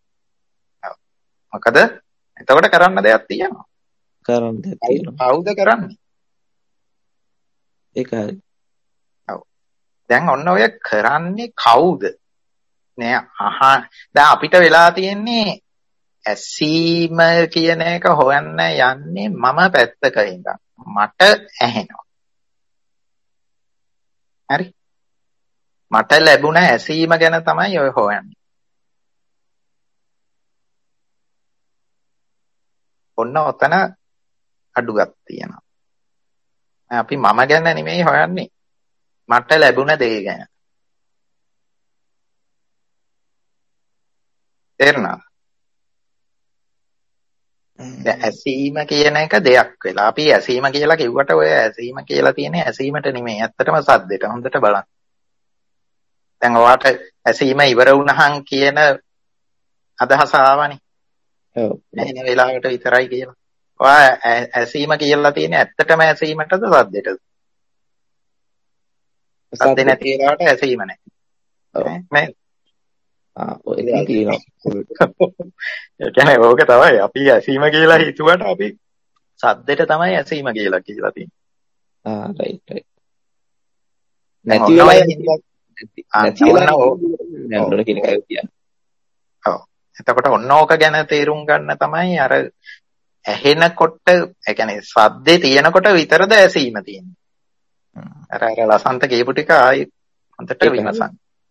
මොකද එතකොට කරන්න දෙයක් තියෙනවා. කරන්න දෙයක් තියෙනවා. කවුද කරන්නේ? ඒක හරි. ඔව්. දැන් ඔන්න ඔය කරන්නේ කවුද? නෑ අහා දැන් අපිට වෙලා තියෙන්නේ ඇසීම කියන එක හොයන්න යන්නේ මම පැත්තක ඉඳන්. මට ඇහෙනවා. හරි. මට ලැබුණ ඇසීම ගැන තමයි ඔය හොයන්නේ. ඔන්න ඔතන අඩුවක් තියෙනවා. අපි මම ගැන නෙමෙයි හොයන්නේ. මට ලැබුණ දේ ගැන. තේරුණාද? දැන් ඇසීම කියන එක දෙයක් වෙලා. අපි ඇසීම කියලා කිව්වට ඔය ඇසීම කියලා තියෙන්නේ ඇසීමට නෙමෙයි. ඇත්තටම සද්දෙට. හොඳට බලන්න. දැන් ඔයාට ඇසීම ඉවර වුණහන් කියන අදහස ආවනේ. ඔව්. එන වෙලාවට විතරයි කියලා. ඔයා ඇසීම කියලා තියෙන්නේ ඇත්තටම ඇසීමටද සද්දෙටද? සද්ද නැති වෙලාවට ඇසීම නැහැ. ඔව්. නේද? ආ ඔය එක කියනවා. ඒ කියන්නේ ඕක තමයි අපි ඇසීම කියලා හිතුවට අපි සද්දෙට තමයි ඇසීම කියලා කියලා තියෙන්නේ. ආ රයිට් රයිට්. නැති වෙලාව නැති වෙලාව නෑ කියන එකයි කියන්නේ. ඔව්. එතකොට ඔන්න ඕක ගැන තේරුම් ගන්න තමයි අර ඇහෙනකොට ඒ කියන්නේ සද්දේ තියෙනකොට විතරද ඇසීම තියෙන්නේ. අර අර ලසන්ත කියපු ටික ආයි හොඳට විමසන්න.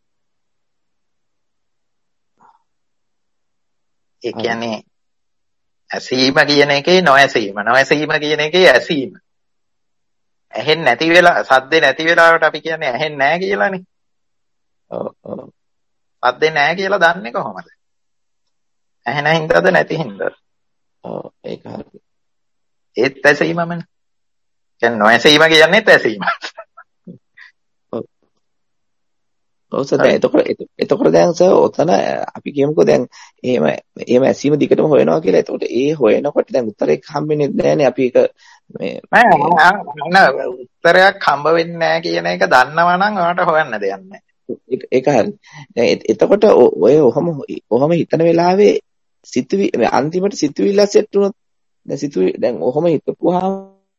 ඒ කියන්නේ ඇසීම කියන එකේ නොඇසීම නොඇසීම කියන එකේ ඇසීම. ඇහෙන්නේ නැති වෙලා සද්දේ නැති වෙලාවට අපි කියන්නේ ඇහෙන්නේ නැහැ කියලානේ. ඔව් ඔව්. සද්දේ නැහැ කියලා දන්නේ කොහොමද? ඇහෙන හින්දාද නැති හින්දාද? ඔව් ඒක හරි. ඒත් ඇසීමමනේ. කියන්නේ නොඇසීම කියන්නේත් ඇසීම. ඔව්. ඔව් සර් එතකොට එතකොට දැන් සර් ඔතන අපි කියමුකෝ දැන් එහෙම එහෙම ඇසීම දිගටම හොයනවා කියලා. එතකොට ඒ හොයනකොට දැන් උත්තරයක් හම්බෙන්නේ නැහැනේ. අපි ඒක මේ නෑ උත්තරයක් හම්බ වෙන්නේ නැහැ කියන එක දන්නවා නම් ඔයාලට හොයන්න දෙයක් නැහැ. ඒක හරි. දැන් එතකොට ඔය ඔහම ඔහම හිතන වෙලාවේ සිතුවි අන්තිමට සිතුවිල්ල සෙට් වුණොත් දැන් සිතුවි දැන් ඔහම හිතපුවාම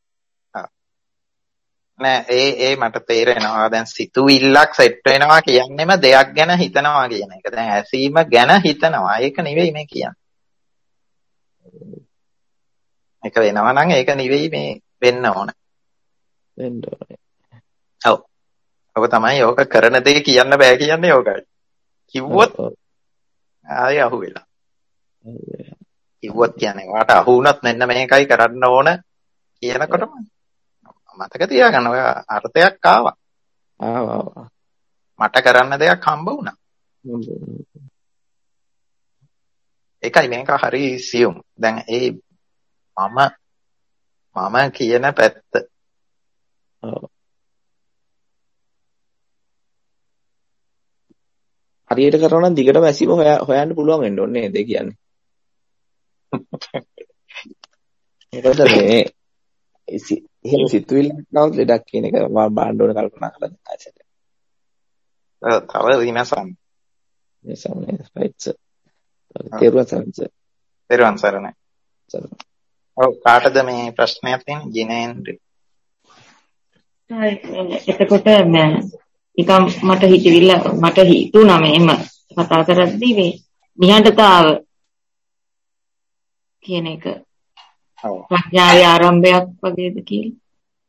නෑ ඒ ඒ මට තේරෙනවා. දැන් සිතුවිල්ලක් සෙට් වෙනවා කියන්නේම දෙයක් ගැන හිතනවා කියන එක. දැන් ඇසීම ගැන හිතනවා. ඒක නෙවෙයි මේ කියන්නේ. ඒක වෙනවා නම් ඒක නෙවෙයි මේ වෙන්න ඕන. වෙන්න ඕනේ. ඔව්. ඔක තමයි ඕක කරන දේ කියන්න බෑ කියන්නේ ඕකයි. කිව්වොත් ආයෙ අහුවෙලා. කිව්වොත් කියන්නේ වාට අහු වුණත් මෙන්න මේකයි කරන්න ඕන කියනකොටම මතක තියාගන්න ඔය අර්ථයක් ආවා. ආවා. මට කරන්න දෙයක් හම්බ වුණා. ඒකයි මේක හරි සියුම්. දැන් ඒ මම මම කියන පැත්ත. ඔව්. හරියට කරනවා නම් දිගටම ඇසීම හොයන්න පුළුවන් වෙන්න ඕනේ නේද කියන්නේ. ඒකද මේ එහෙම සිතුවිල්ලක් නවත් ලෙඩක් කියන එක මම බාන්න ඕන කල්පනා කරලා දැන් තව විමසන්න. විමසන්න right sir. තේරුවන් සරණයි. තේරුවන් සරණයි. ඔව් කාටද මේ ප්‍රශ්නයක් තියෙන්නේ? ජිනේන්ද්‍ර. එතකොට මම නිකම් මට හිතවිල්ල මට හිතුණා මේම කතා කරද්දී මේ නිහඬතාව කියන එක ප්‍රඥාවේ ආරම්භයක් වගේද කියලා.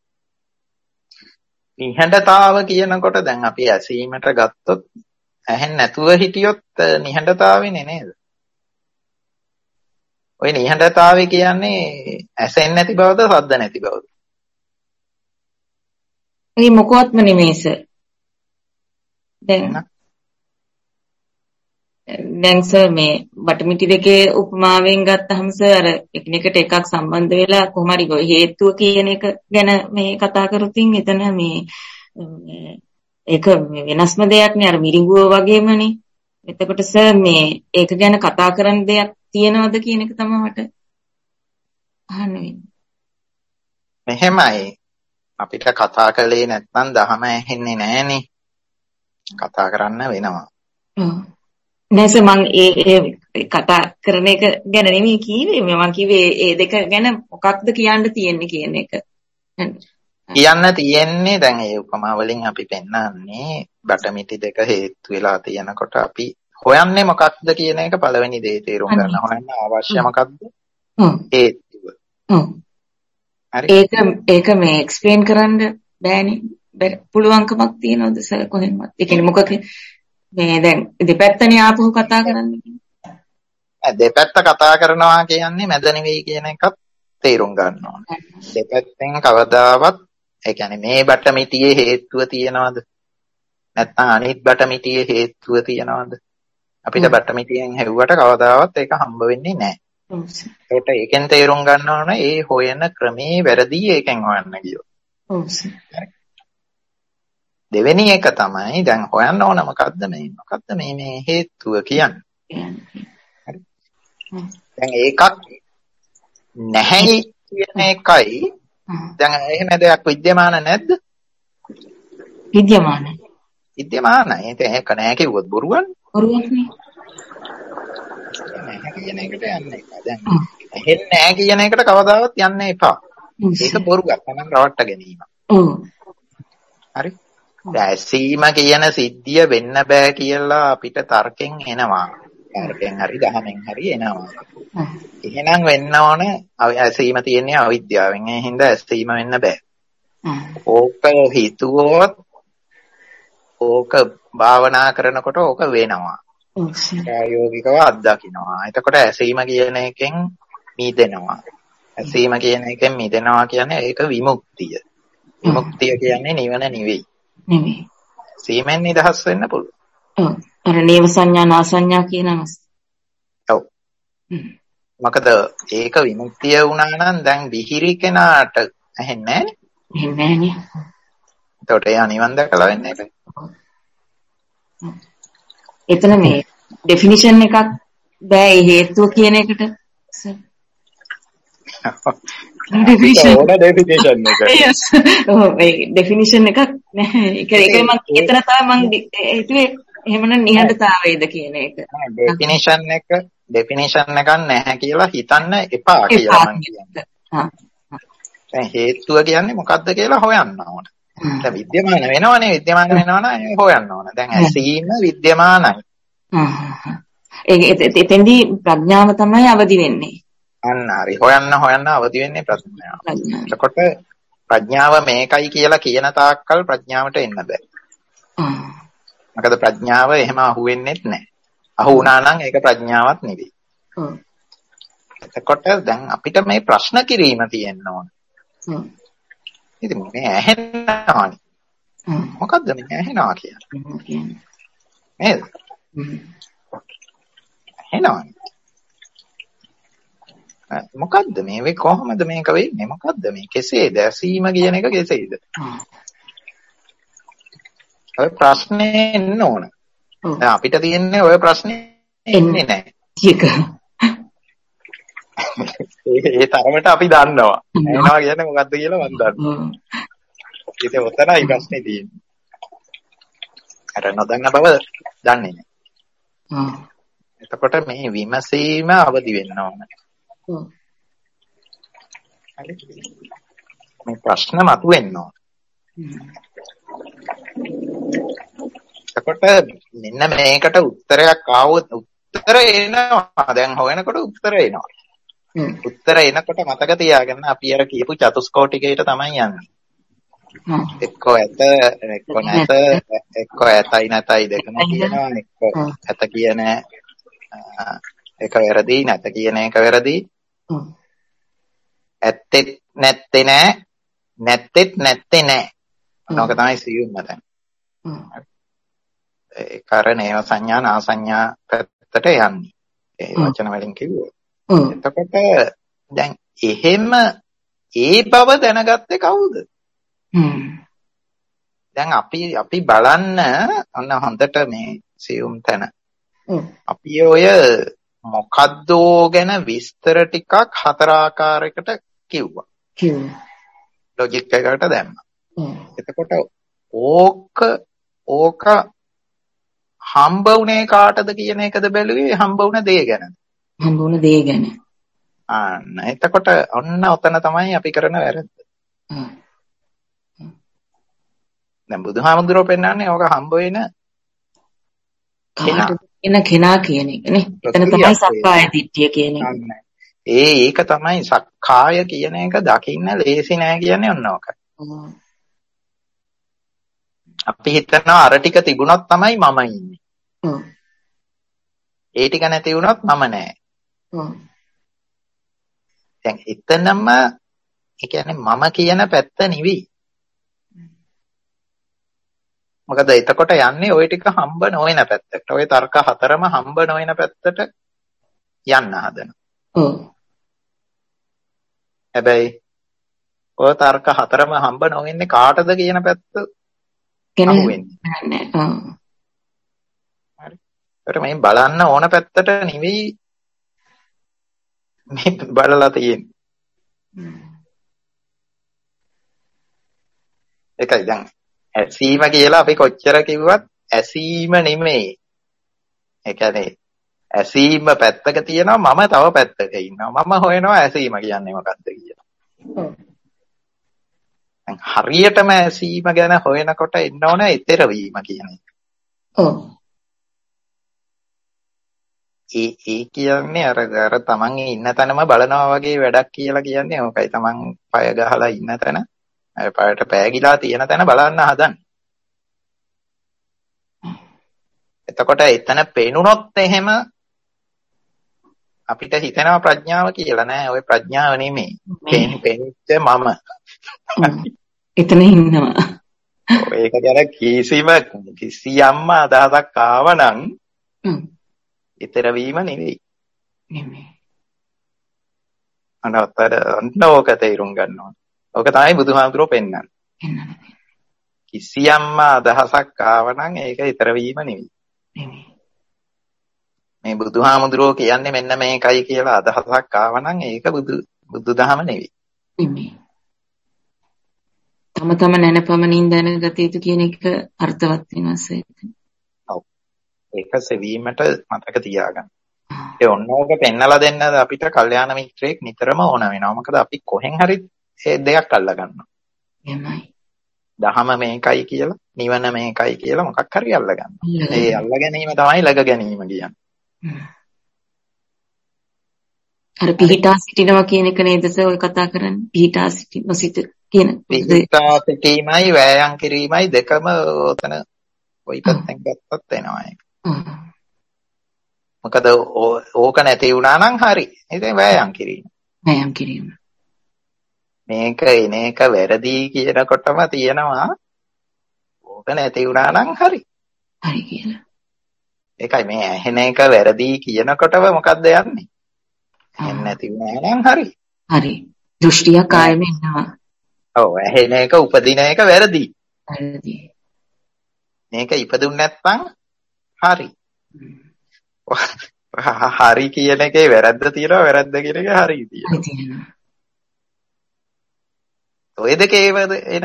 නිහඬතාව කියනකොට දැන් අපි ඇසීමට ගත්තොත් ඇහෙන් නැතුව හිටියොත් නිහඬතාවෙන්නේ නේද? ඔය නිහඬතාවය කියන්නේ ඇසෙන් නැති බවද ශබ්ද නැති බවද? ඒ මොකවත්ම නෙමෙයි සර්. දැන් දැන් සර් මේ බටමිටි දෙකේ උපමාවෙන් ගත්තහම සර් අර එකිනෙකට එකක් සම්බන්ධ වෙලා කොහොම හරි හේතුව කියන එක ගැන මේ කතා කරොතින් එතන මේ ඒක වෙනස්ම දෙයක් නේ අර මිරිඟුව වගේමනේ. එතකොට සර් මේ ඒක ගැන කතා කරන්න දෙයක් තියෙනවද කියන එක තමයි මට අහන්න වෙන්නේ. මෙහෙමයි අපිට කතා කළේ නැත්නම් දහම ඇහෙන්නේ නැහනේ. කතා කරන්න වෙනවා. ඔව්. නැස මං ඒ ඒ කතා කරන එක ගැන නෙමෙයි කිව්වේ මම කිව්වේ ඒ දෙක ගැන මොකක්ද කියන්න තියෙන්නේ කියන එක. කියන්න තියෙන්නේ දැන් ඒ උපමා වලින් අපි පෙන්නන්නේ බටමිටි දෙක හේතු වෙලා තියෙනකොට අපි හොයන්නේ මොකක්ද කියන එක පළවෙනි දේ තේරුම් ගන්න. හොයන්න අවශ්‍ය මොකක්ද? හේතුව. හරි. ඒක ඒක මේ එක්ස්ප්ලেইন කරන්න බෑනේ. පුළුවන්කමක් තියනවද සර් කොහෙන්වත්? ඒ කියන්නේ මොකද මේ දැන් දෙපැත්තනේ ආපහු කතා කරන්නේ. දෙපැත්ත කතා කරනවා කියන්නේ මැද නෙවෙයි කියන එකත් තේරුම් ගන්න ඕනේ. දෙපැත්තෙන් කවදාවත් ඒ කියන්නේ මේ බටමිටියේ හේතුව තියනවද? නැත්නම් අනිත් බටමිටියේ හේතුව තියනවද? අපිට බටමිටියෙන් හෙව්වට කවදාවත් ඒක හම්බ වෙන්නේ නැහැ. ඒකට ඒකෙන් තේරුම් ගන්න ඕනේ ඒ හොයන ක්‍රමේ වැරදි ඒකෙන් හොයන්න ගියොත්. ඔව්. දෙවෙනි එක තමයි දැන් හොයන්න ඕන මොකද්ද මේ මොකද්ද මේ මේ හේතුව කියන්නේ. හරි. දැන් ඒකක් නැහැ කියන එකයි දැන් එහෙම දෙයක් විද්‍යමාන නැද්ද? විද්‍යමානයි. විද්‍යමානයි. ඒක නැහැ කිව්වොත් බොරුවන්නේ. බොරුවක් නේ. නැහැ කියන එකට යන්න එපා. දැන් ඇහෙන්නේ නැහැ කියන එකට කවදාවත් යන්න එපා. ඒක බොරුවක්. තමන් රවට්ට ගැනීම. ඔව්. හරි. ඇසීම කියන සිද්ධිය වෙන්න බෑ කියලා අපිට තර්කෙන් එනවා. තර්කෙන් හරි දහමෙන් හරි එනවා. එහෙනම් වෙන්න ඕන ඇසීම තියෙන්නේ අවිද්‍යාවෙන්. ඒ හින්දා ඇසීම වෙන්න බෑ. ඕක හිතුවොත් ඕක භාවනා කරනකොට ඕක වෙනවා. ප්‍රායෝගිකව අත්දකින්නවා. එතකොට ඇසීම කියන එකෙන් මිදෙනවා. ඇසීම කියන එකෙන් මිදෙනවා කියන්නේ ඒක විමුක්තිය. විමුක්තිය කියන්නේ නිවන නෙවෙයි. නෙවෙයි. සීමෙන් නිදහස් වෙන්න පුළුවන්. ඔව්. අර නේව සංඥා නා සංඥා කියන අවස්ථාව. ඔව්. මොකද ඒක විමුක්තිය වුණා නම් දැන් විහිරි කෙනාට ඇහෙන්නේ නැහනේ. ඇහෙන්නේ නැහනේ. එතකොට එයා නිවන් දැකලා වෙන්නේ නැහැ. එතන මේ ඩෙෆිනිෂන් එකක් බෑ ඒ හේතුව කියන එකට සර්. ඩෙෆිනිෂන් ඕන ඩෙෆිනිෂන් එක. yes. ඔව් ඒ ඩෙෆිනිෂන් එකක් නැහැ. ඒක ඒක මම එතන තමයි මම හිතුවේ එහෙමනම් නිහඬතාවයද කියන එක. ඩෙෆිනිෂන් එක ඩෙෆිනිෂන් එකක් නැහැ කියලා හිතන්න එපා කියලා මම කියන්නේ. හා. දැන් හේතුව කියන්නේ මොකක්ද කියලා හොයන්න ඕන. දැන් විද්‍යමාන වෙනවනේ විද්‍යමාන වෙනවා නම් හොයන්න ඕන. දැන් ඇසීම විද්‍යමානයි. හා. ඒ එතෙන්දී ප්‍රඥාව තමයි අවදි වෙන්නේ. අන්න හරි. හොයන්න හොයන්න අවදි වෙන්නේ ප්‍රඥාව. එතකොට ප්‍රඥාව මේකයි කියලා කියන තාක්කල් ප්‍රඥාවට එන්න බෑ. මොකද ප්‍රඥාව එහෙම අහුවෙන්නේත් නැහැ. අහු වුණා නම් ඒක ප්‍රඥාවක් නෙවෙයි. එතකොට දැන් අපිට මේ ප්‍රශ්න කිරීම තියෙන්න ඕන. ඉතින් මේ ඇහෙනවානේ. මොකද්ද මේ ඇහෙනවා කියන්නේ? නේද? ඇහෙනවානේ. මොකද්ද මේ වෙ කොහොමද මේක වෙන්නේ? මොකද්ද මේ කෙසේද? ඇසීම කියන එක කෙසේද? ඔය ප්‍රශ්නේ එන්න ඕන. දැන් අපිට තියෙන්නේ ඔය ප්‍රශ්නේ එන්නේ නැහැ. ඒක. ඒ තරමට අපි දන්නවා. එනවා කියන්නේ මොකද්ද කියලා මම දන්නවා. ඒක උතරයි ප්‍රශ්නේ තියෙන්නේ. අර නොදන්න බව දන්නේ නැහැ. එතකොට මේ විමසීම අවදි වෙන්න ඕන. මේ ප්‍රශ්න මතුවෙන්න ඕන. එතකොට මෙන්න මේකට උත්තරයක් ආවොත් උත්තර එනවා. දැන් හොයනකොට උත්තර එනවා. උත්තර එනකොට මතක තියාගන්න අපි අර කියපු චතුස්කෝටිකයට තමයි යන්නේ. එක්කෝ ඇත එක්කෝ නැත එක්කෝ ඇතයි නැතයි දෙකම කියනවා. එක්කෝ ඇත කියන එක වැරදි නැත කියන එක වැරදි. ඇත්තෙත් නැත්තේ නෑ නැත්තෙත් නැත්තේ නෑ. මොනක තමයි සියුම්ම දැන්. ඒ කාරණේව සංඥා නා සංඥා පැත්තට යන්නේ. ඒ වචන වලින් කිව්වොත්. එතකොට දැන් එහෙම ඒ බව දැනගත්තේ කවුද? දැන් අපි අපි බලන්න ඔන්න හොඳට මේ සියුම් තැන. අපි ඔය මොකද්දෝ ගැන විස්තර ටිකක් හතර ආකාරයකට කිව්වා. ලොජික් එකකට දැම්මා. එතකොට ඕක ඕක හම්බ වුණේ කාටද කියන එකද බැලුවේ හම්බ වුණ දේ ගැනද? හම්බ වුණ දේ ගැන. ආන්න එතකොට ඔන්න ඔතන තමයි අපි කරන වැරද්ද. දැන් බුදුහාමුදුරුවෝ පෙන්නන්නේ ඕක හම්බ වෙන කෙනා එන කෙනා කියන එක නේ. එතන තමයි සක්කාය දිට්ඨිය කියන එක. ඒ ඒක තමයි සක්කාය කියන එක දකින්න ලේසි නෑ කියන්නේ ඔන්න ඕකයි. අපි හිතනවා අර ටික තිබුණොත් තමයි මම ඉන්නේ. ඒ ටික නැති වුණොත් මම නෑ. දැන් එතනම ඒ කියන්නේ මම කියන පැත්ත නෙවෙයි. මොකද එතකොට යන්නේ ওই ටික හම්බ නොවන පැත්තට. ওই තර්ක හතරම හම්බ නොවන පැත්තට යන්න හදනවා. ඔව්. හැබැයි ওই තර්ක හතරම හම්බ නොවෙන්නේ කාටද කියන පැත්ත කෙනෙක් නෑ. ඔව්. හරි. ඒකට මේ බලන්න ඕන පැත්තට නෙවෙයි මේ බලලා තියෙන්නේ. ඒකයි දැන් ඇසීම කියලා අපි කොච්චර කිව්වත් ඇසීම නෙමෙයි. ඒ කියන්නේ ඇසීම පැත්තක තියෙනවා මම තව පැත්තක ඉන්නවා. මම හොයනවා ඇසීම කියන්නේ මොකක්ද කියලා. දැන් හරියටම ඇසීම ගැන හොයනකොට එන්න ඕන ඊතර වීම කියන එක. ඔව්. ඒ ඒ කියන්නේ අර අර තමන් ඉන්න තැනම බලනවා වගේ වැඩක් කියලා කියන්නේ ඕකයි. තමන් පය ගහලා ඉන්න තැන පායට පෑගිලා තියෙන තැන බලන්න හදන්න. එතකොට එතන පේනුනොත් එහෙම අපිට හිතෙනවා ප්‍රඥාව කියලා නෑ. ওই ප්‍රඥාව නෙමෙයි. පේන පෙනිච්ච මම. එතන ඉන්නවා. ඒක ගැන කිසිම කිසියම්ම අදහසක් ආවනම් ඊතර වීම නෙවෙයි. නෙමෙයි. අනතර අන්නෝක තේරුම් ගන්න ඕන. ඕක තමයි බුදුහාමුදුරුවෝ පෙන්නන්නේ. කිසියම්ම අදහසක් ආවනම් ඒක ඊතර වීම නෙවෙයි. මේ බුදුහාමුදුරුවෝ කියන්නේ මෙන්න මේකයි කියලා අදහසක් ආවනම් ඒක බුදු බුදුදහම නෙවෙයි. නෙමෙයි. තම තම නැනපමණින් දැනගත යුතු කියන එක අර්ථවත් වෙනවා සෙයිද? ඔව්. ඒක සෙවීමට මතක තියාගන්න. ඒ ඔන්නෝක පෙන්නලා දෙන්න අපිට කල්යාණ මිත්‍රයෙක් නිතරම ඕන වෙනවා. මොකද අපි කොහෙන් හරි ඒ දෙයක් අල්ල ගන්නවා. එහෙමයි. දහම මේකයි කියලා, නිවන මේකයි කියලා මොකක් හරි අල්ල ගන්නවා. ඒ අල්ල ගැනීම තමයි ලග ගැනීම කියන්නේ. අර පිහිටා සිටිනවා කියන එක නේද සර් ඔය කතා කරන්නේ? පිහිටා සිටි නොසිට කියන පිහිටා සිටීමයි වෑයම් කිරීමයි දෙකම ඔතන කොයි පැත්තෙන් ගත්තත් එනවා ඒක. මොකද ඕක නැති වුණා නම් හරි. ඉතින් වෑයම් කිරීම. වෑයම් කිරීම. මේක එන එක වැරදි කියනකොටම තියෙනවා ඕක නැති වුණා නම් හරි. හරි කියලා. ඒකයි මේ ඇහෙන එක වැරදි කියනකොටම මොකද්ද යන්නේ? ඇහෙන්නේ නැති වුණා නම් හරි. හරි. දෘෂ්ටිය කායෙම ඉන්නවා. ඔව් ඇහෙන එක උපදින එක වැරදි. වැරදි. මේක ඉපදුන්නේ නැත්නම් හරි. හරි කියන එකේ වැරද්ද තියෙනවා වැරද්ද කියන එකේ හරි තියෙනවා. ඔය දෙකේ එන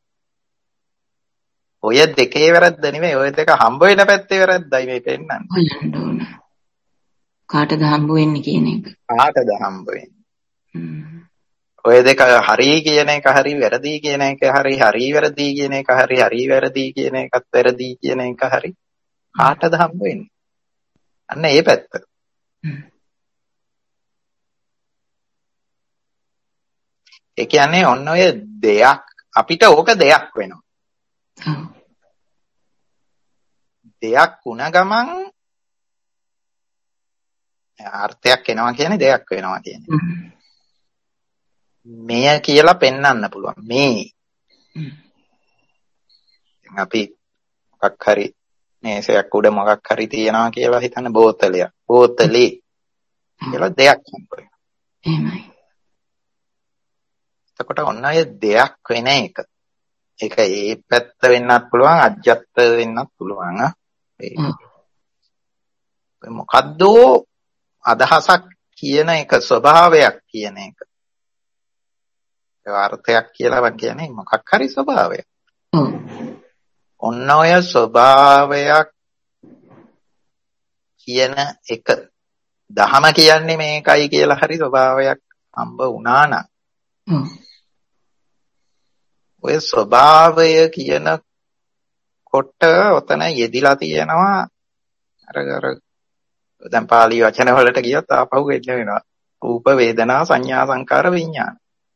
ඔය දෙකේ වැරද්ද නෙමෙයි ඔය දෙක හම්බ වෙන පැත්තේ වැරද්දයි මේ පෙන්නන්නේ. හොයන්න ඕන. කාටද හම්බ වෙන්නේ කියන එක. කාටද හම්බ වෙන්නේ? ඔය දෙක හරි කියන එක හරි වැරදි කියන එක හරි හරි වැරදි කියන එක හරි හරි වැරදි කියන එකත් වැරදි කියන එක හරි කාටද හම්බ වෙන්නේ? අන්න ඒ පැත්ත. ඒ කියන්නේ ඔන්න ඔය දෙයක් අපිට ඕක දෙයක් වෙනවා. දෙයක් වුණ ගමන් අර්ථයක් එනවා කියන්නේ දෙයක් වෙනවා කියන්නේ. මෙය කියලා පෙන්වන්න පුළුවන්. මේ අපි මොකක් හරි මේසයක් උඩ මොකක් හරි තියනවා කියලා හිතන්න බෝතලයක්. බෝතලේ කියලා දෙයක් හම්බ වෙනවා. එහෙමයි. එතකොට ඔන්න ඔය දෙයක් වෙන එක. ඒක ඒ පැත්ත වෙන්නත් පුළුවන් අජ්ජත් වෙන්නත් පුළුවන්. ඒ මොකද්ද අදහසක් කියන එක ස්වභාවයක් කියන එක. අර්ථයක් කියලා වන් කියන්නේ මොකක් හරි ස්වභාවයක්. ඔන්න ඔය ස්වභාවයක් කියන එක දහම කියන්නේ මේකයි කියලා හරි ස්වභාවයක් හම්බ වුණා නම් ඔය ස්වභාවය කියන කොට ඔතන යෙදිලා තියෙනවා අර අර දැන් පාලි වචන වලට ගියත් ආපහු එන්න වෙනවා රූප වේදනා සංඥා සංකාර විඥාන.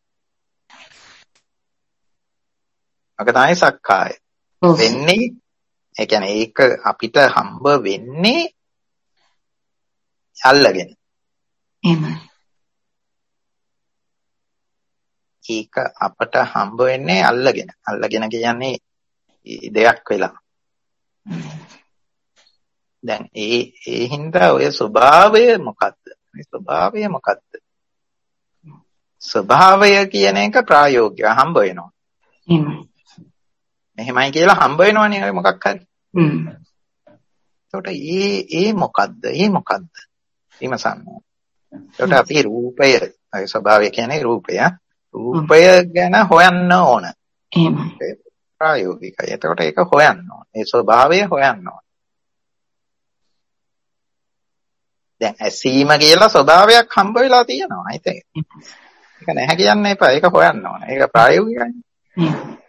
අක තමයි සක්කාය. වෙන්නේ ඒ කියන්නේ ඒක අපිට හම්බ වෙන්නේ අල්ලගෙන. එහෙමයි. ඒක අපට හම්බ වෙන්නේ අල්ලගෙන. අල්ලගෙන කියන්නේ දෙයක් වෙලා. දැන් ඒ ඒ හින්දා ඔය ස්වභාවය මොකද්ද? මේ ස්වභාවය මොකද්ද? ස්වභාවය කියන එක ප්‍රායෝගිකව හම්බ වෙනවා. එහෙමයි. මෙහෙමයි කියලා හම්බ වෙනවනේ ඔය මොකක් හරි. හ්ම්. ඒකට ඒ ඒ මොකද්ද? ඒ මොකද්ද? විමසන්න. ඒකට අපි රූපය, ඒ ස්වභාවය කියන්නේ රූපය. රූපය ගැන හොයන්න ඕන. එහෙමයි. ප්‍රායෝගිකයි. එතකොට ඒක හොයන්න ඕන. ඒ ස්වභාවය හොයන්න ඕන. දැන් ඇසීම කියලා ස්වභාවයක් හම්බ වෙලා තියෙනවා. හිතේ. ඒක නැහැ කියන්න එපා. ඒක හොයන්න ඕන. ඒක ප්‍රායෝගිකයි.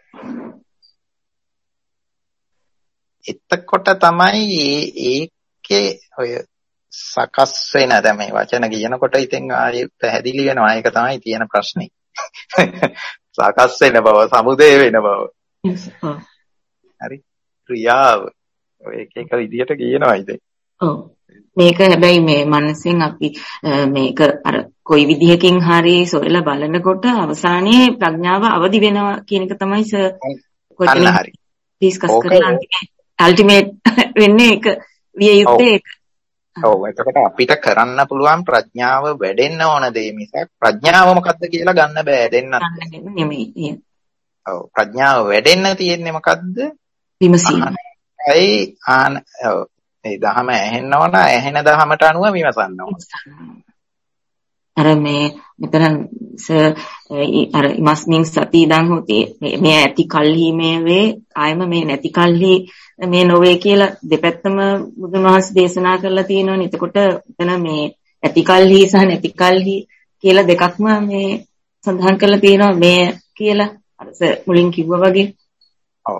එතකොට තමයි ඒකේ ඔය සකස් වෙන දැන් මේ වචන කියනකොට ඉතින් ආයේ පැහැදිලි වෙනවා. ඒක තමයි තියෙන ප්‍රශ්නේ. සකස් වෙන බව, සමුදේ වෙන බව. හරි. ක්‍රියාව. ඔය එක එක විදියට කියනවා ඉතින්. ඔව්. මේක හැබැයි මේ මනසෙන් අපි මේක අර කොයි විදිහකින් හරි සොයලා බලනකොට අවසානයේ ප්‍රඥාව අවදි වෙනවා කියන එක තමයි සර් කොහෙද හරි ඩිස්කස් කරලා අන්තිමේ අල්ටිමේට් වෙන්නේ ඒක විය යුත්තේ ඒක. ඔව් එතකොට අපිට කරන්න පුළුවන් ප්‍රඥාව වැඩෙන්න ඕන දේ මිසක් ප්‍රඥාව මොකද්ද කියලා ගන්න බෑ දෙන්නත්. ගන්න නෙමෙයි. ඔව් ප්‍රඥාව වැඩෙන්න තියෙන්නේ මොකද්ද? විමසීම. ඒ ආන ඔව් ඒ දහම ඇහෙන්න ඕන ඇහෙන දහමට අනුව විමසන්න ඕන. අර මේ මෙතන අර ඉමස්මින් සති ඉඳන් හොති මේ ඇති කල්හි මේ වේ ආයම මේ නැති කල්හි මේ නොවේ කියලා දෙපැත්තම බුදුන් වහන්සේ දේශනා කරලා තියෙනවනේ. එතකොට එතන මේ ඇති කල්හි සහ නැති කල්හි කියලා දෙකක්ම මේ සඳහන් කරලා තියෙනවා මේ කියලා අර මුලින් කිව්වා වගේ. ඔව්.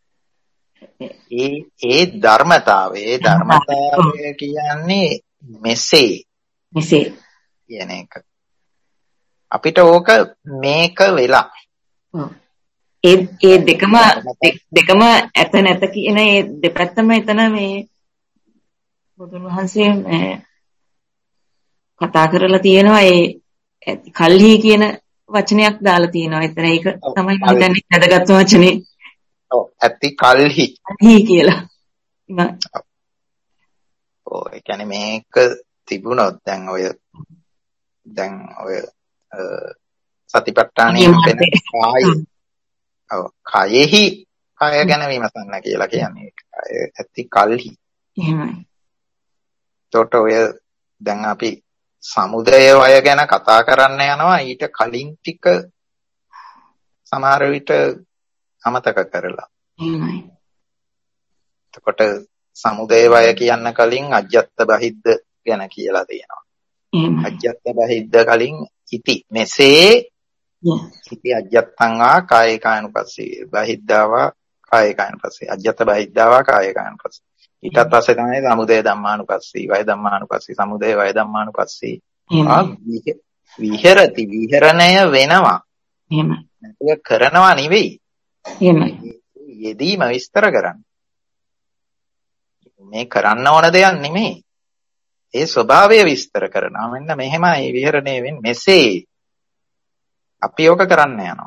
ඒ ඒ ධර්මතාවය ඒ ධර්මතාවය කියන්නේ මෙසේ මෙසේ කියන එක. අපිට ඕක මේක වෙලා. ඒ ඒ දෙකම දෙකම ඇත නැත කියන ඒ දෙපැත්තම එතන මේ බුදුන් වහන්සේ කතා කරලා තියෙනවා ඒ කල්හි කියන වචනයක් දාලා තියෙනවා. එතන ඒක තමයි මම හිතන්නේ වැදගත් වචනේ. ඔව් ඇති කල්හි. කල්හි කියලා. ඔව් ඒ කියන්නේ මේක තිබුණොත් දැන් ඔය දැන් ඔය සතිපට්ඨානයෙන් වෙන කාය ඔව් කයෙහි කය ගැන විමසන්න කියලා කියන්නේ. ඇති කල්හි. එහෙමයි. ඒකට ඔය දැන් අපි සමුදය වය ගැන කතා කරන්න යනවා ඊට කලින් ටික සමහර විට අමතක කරලා. එහෙමයි. එතකොට සමුදය වය කියන්න කලින් අජ්ජත් බහිද්ද ගැන කියලා තියෙනවා. එහෙමයි. අජ්ජත් බහිද්ද කලින් ඉති මෙසේ ඉති අජ්ජත්තං වා කායිකානුපස්සී බහිද්දාවා කායිකානුපස්සී අජ්ජත් බහිද්දාවා කායිකානුපස්සී ඊට පස්සේ තමයි සමුදය ධම්මානුපස්සී වය ධම්මානුපස්සී සමුදය වය ධම්මානුපස්සී ආ විහෙරති විහෙරණය වෙනවා එහෙමයි නැතුව කරනවා නෙවෙයි එහෙමයි යෙදීම විස්තර කරන්න මේ කරන්න ඕන දෙයක් නෙමෙයි ඒ ස්වභාවය විස්තර කරනවා මෙන්න මෙහෙමයි විහෙරණය වෙන්නේ මෙසේ අපි ඕක කරන්න යනවා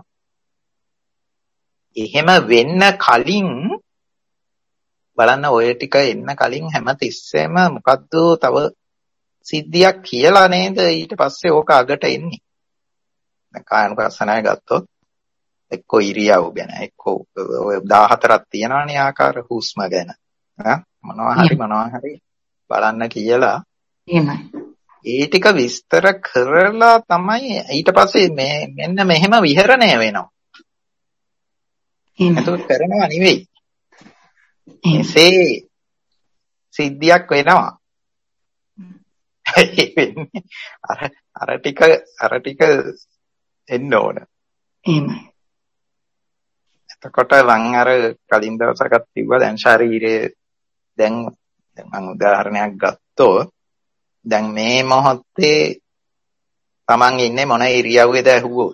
එහෙම වෙන්න කලින් බලන්න ඔය ටික එන්න කලින් හැම තිස්සෙම මොකද්ද තව සිද්ධියක් කියලා නේද ඊට පස්සේ ඕක අගට එන්නේ. දැන් කායනුපස්සනාව ගත්තොත් එක්කෝ ඉරියව් ගැන එක්කෝ ඔය දාහතරක් තියනවනේ ආකාර හුස්ම ගැන. ඈ මොනවා හරි මොනවා හරි බලන්න කියලා. එහෙමයි. ඒ ටික විස්තර කරලා තමයි ඊට පස්සේ මේ මෙන්න මෙහෙම විහරණය වෙනවා. එහෙමයි. ඒක කරනවා නෙවෙයි. එසේ සිද්ධියක් වෙනවා. ඒ වෙන්නේ අර අර ටික අර ටික එන්න ඕන. එහෙමයි. එතකොට මම අර කලින් දවසකත් කිව්වා දැන් ශරීරයේ දැන් දැන් මම උදාහරණයක් ගත්තොත් දැන් මේ මොහොතේ Taman ඉන්නේ මොන ඉරියව්වේද ඇහුවොත්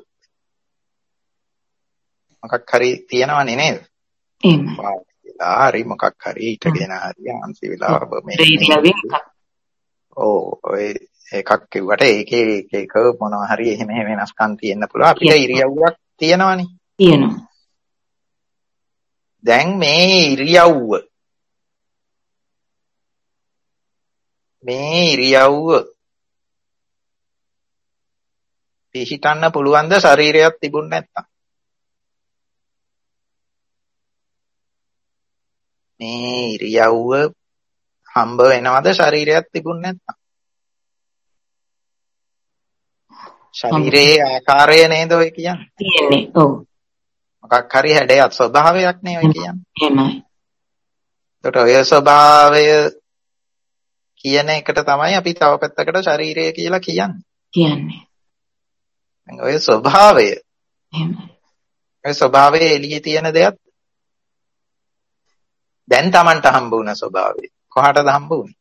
මොකක් හරි තියනවනේ නේද? එහෙමයි. හරි මොකක් හරි හිටගෙන හරි ආන්සි වෙලා මේ ඔව් ඔය එකක් කිව්වට ඒකේ එක එක මොනවා හරි එහෙම එහෙම වෙනස්කම් තියෙන්න පුළුවන් අපිට ඉරියව්වක් තියෙනවනේ තියෙනවා දැන් මේ ඉරියව්ව මේ ඉරියව්ව පිහිටන්න පුළුවන්ද ශරීරයක් තිබුණ නැත්නම් මේ ඉරියව්ව හම්බ වෙනවද ශරීරයක් තිබුණ නැත්නම් ශරීරයේ ආකාරය නේද ඔය කියන්නේ තියෙන්නේ ඔව් මොකක් හරි හැඩයක් ස්වභාවයක් නේ ඔය කියන්නේ එහෙමයි ඒකට ඔය ස්වභාවය කියන එකට තමයි අපි තව පැත්තකට ශරීරය කියලා කියන්නේ කියන්නේ දැන් ඔය ස්වභාවය එහෙමයි ඔය ස්වභාවයේ එළියේ තියෙන දෙයක් දැන් Tamanට හම්බ වුණ ස්වභාවය කොහටද හම්බ වුනේ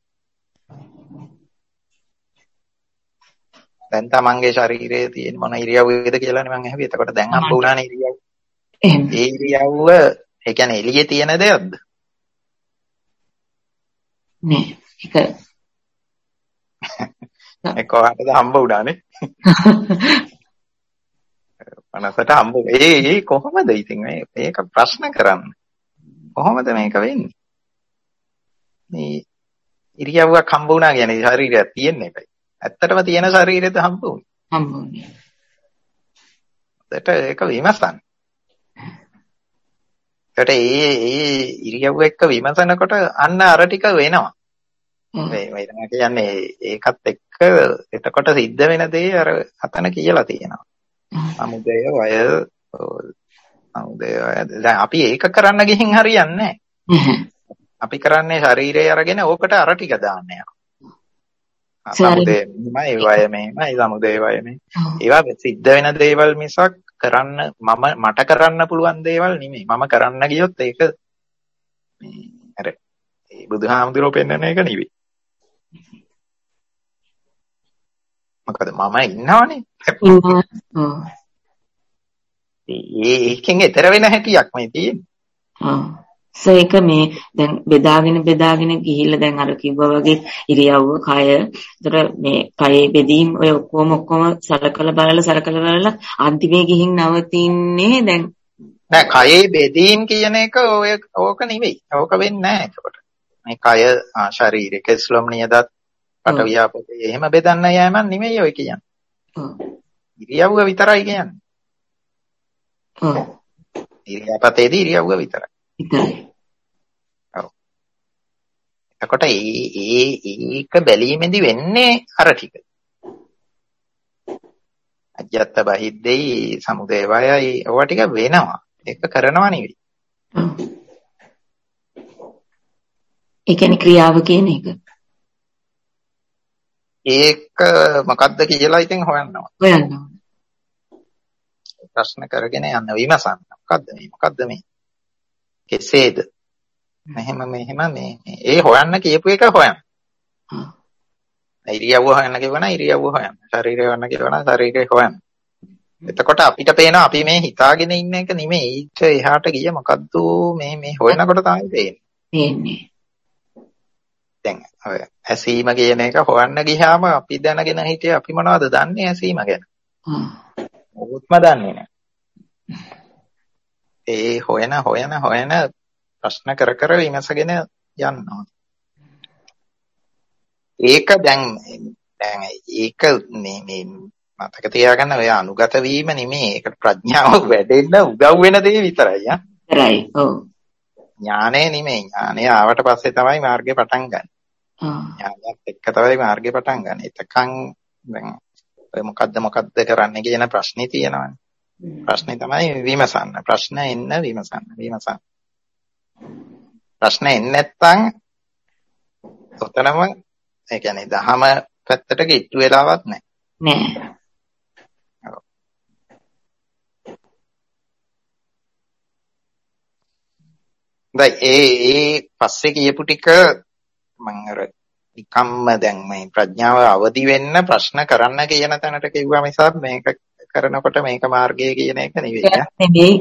දැන් Tamanගේ ශරීරයේ තියෙන මොන ඉරියව්වේද කියලානේ මම අහුවේ එතකොට දැන් හම්බ වුණානේ ඉරියව් එහෙම ඒ ඉරියව්ව ඒ කියන්නේ එළියේ තියෙන දෙයක්ද නේ ඒක ඒ කොහටද හම්බ වුණානේ මනසට හම්බ ඒ ඒ කොහොමද ඉතින් මේ මේක ප්‍රශ්න කරන්න කොහොමද මේක වෙන්නේ මේ ඉරියව්වක් හම්බ වුණා කියන්නේ ශරීරයක් තියෙන එකයි ඇත්තටම තියෙන ශරීරෙද හම්බ වුනේ හම්බ වුනේ ඒකට ඒක විමසන්න ඒකට ඒ ඒ ඉරියව්ව එක්ක විමසනකොට අන්න අර ටික වෙනවා මේ මේ කියන්නේ ඒකත් එක්ක එතකොට සිද්ධ වෙන දේ අර අතන කියලා තියෙනවා සමුදය වය සමුදය දැන් අපි ඒක කරන්න ගිහින් හරියන්නේ නැහැ අපි කරන්නේ ශරීරය අරගෙන ඕකට අර ටික දාන්න යනවා සමුදය මෙහෙමයි වය මෙහෙමයි සමුදය වය මෙහෙමයි ඒවා සිද්ධ වෙන දේවල් මිසක් කරන්න මම මට කරන්න පුළුවන් දේවල් නෙමෙයි මම කරන්න ගියොත් ඒක මේ අර ඒ බුදුහාමුදුරුවෝ පෙන්නන එක නෙවෙයි මොකද මම ඉන්නවනේ. ඉන්නවා. ඔව්. ඒ ඒකෙන් ඈතර වෙන හැටියක් මේ තියෙන්නේ. ඔව්. ඒක මේ දැන් බෙදාගෙන බෙදාගෙන ගිහිල්ලා දැන් අර කිව්වා වගේ ඉරියව්ව කය. ඒතර මේ කයේ බෙදීම් ඔය ඔක්කොම ඔක්කොම සලකලා බලලා සලකලා බලලා අන්තිමේ ගිහින් නවතින්නේ දැන් නෑ කයේ බෙදීම් කියන එක ඔය ඕක නෙවෙයි. ඕක වෙන්නේ නෑ ඒකට. මේ කය ශරීරික ස්ලොම් නියදත් පටවියාපතේ එහෙම බෙදන්න යෑමක් නෙවෙයි ඔය කියන්නේ. ඔව්. ඉරියව්ව විතරයි කියන්නේ. ඔව්. ඉරියාපතේදී ඉරියව්ව විතරයි. විතරයි. ඔව්. එතකොට ඒ ඒ ඒක බැලීමේදී වෙන්නේ අර ටික. අජත්ත බහිද්දේ සමුදේ වයයි ඔය ටික වෙනවා. ඒක කරනවා නෙවෙයි. ඔව්. ඒ කියන්නේ ක්‍රියාව කියන එක. ඒක මොකද්ද කියලා ඉතින් හොයනවා. හොයනවා. ප්‍රශ්න කරගෙන යන්න විමසන්න. මොකද්ද මේ? මොකද්ද මේ? කෙසේද? මෙහෙම මෙහෙම මේ ඒ හොයන්න කියපු එක හොයන්න. හ්ම්. ඉරියව්ව හොයන්න කියවන ඉරියව්ව හොයන්න. ශරීරය හොයන්න කියවන ශරීරය හොයන්න. එතකොට අපිට පේනවා අපි මේ හිතාගෙන ඉන්න එක නෙමෙයි. ඊට එහාට ගිය මොකද්ද මේ මේ හොයනකොට තමයි පේන්නේ. පේන්නේ. දැන් ඔය ඇසීම කියන එක හොයන්න ගියාම අපි දැනගෙන හිටියේ අපි මොනවද දන්නේ ඇසීම ගැන? හ්ම්. මොකුත්ම දන්නේ නැහැ. ඒ හොයන හොයන හොයන ප්‍රශ්න කර කර විමසගෙන යනවා. ඒක දැන් දැන් ඒක මේ මේ මතක තියාගන්න ඔය අනුගත වීම නෙමෙයි. ඒක ප්‍රඥාව වැඩෙන්න උදව් වෙන දේ විතරයි යා. විතරයි. ඔව්. ඥානය නෙමෙයි. ඥානය ආවට පස්සේ තමයි මාර්ගේ පටන් ගන්න. ආ. ඥානයත් එක්ක තමයි මාර්ගේ පටන් ගන්න. එතකන් දැන් ඔය මොකද්ද මොකද්ද කරන්නේ කියන ප්‍රශ්නේ තියෙනවානේ. ප්‍රශ්නේ තමයි විමසන්න. ප්‍රශ්න එන්න විමසන්න. විමසන්න. ප්‍රශ්න එන්නේ නැත්නම් ඔතනම ඒ කියන්නේ දහම පැත්තට කිට්ටු වෙලාවක් නැහැ. නෑ. දැන් ඒ ඒ පස්සේ කියපු ටික මම අර නිකම්ම දැන් මේ ප්‍රඥාව අවදි වෙන්න ප්‍රශ්න කරන්න කියන තැනට කිව්වා මිසක් මේක කරනකොට මේක මාර්ගය කියන එක නෙවෙයි. නෙවෙයි.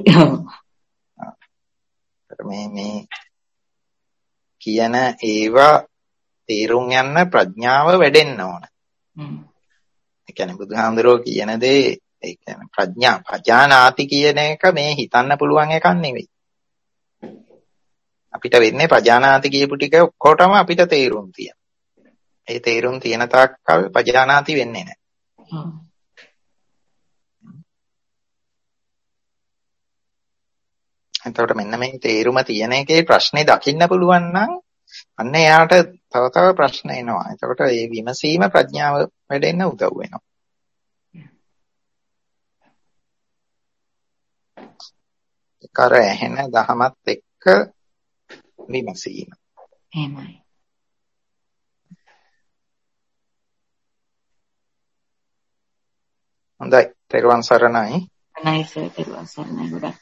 මේ මේ කියන ඒවා තේරුම් යන්න ප්‍රඥාව වැඩෙන්න ඕන. හ්ම්. ඒ කියන්නේ බුදුහාමුදුරුවෝ කියන දේ ඒ කියන්නේ ප්‍රඥා පජානාති කියන එක මේ හිතන්න පුළුවන් එකක් නෙවෙයි. අපිට වෙන්නේ පජානාති කියපු ටික ඔක්කොටම අපිට තේරුම් තියෙනවා. ඒ තේරුම් තියෙන තාක්කල් පජානාති වෙන්නේ නැහැ. හ්ම්. එතකොට මෙන්න මේ තේරුම තියෙන එකේ ප්‍රශ්නේ දකින්න පුළුවන් නම් අන්න එයාට තව තව ප්‍රශ්න එනවා. එතකොට මේ විමසීම ප්‍රඥාව වැඩෙන්න උදව් වෙනවා. කර ඇහෙන දහමත් එක්ක විමසීම. එහෙමයි. හොඳයි. තෙරුවන් සරණයි. නයිස් තෙරුවන් සරණයි ගොඩක්.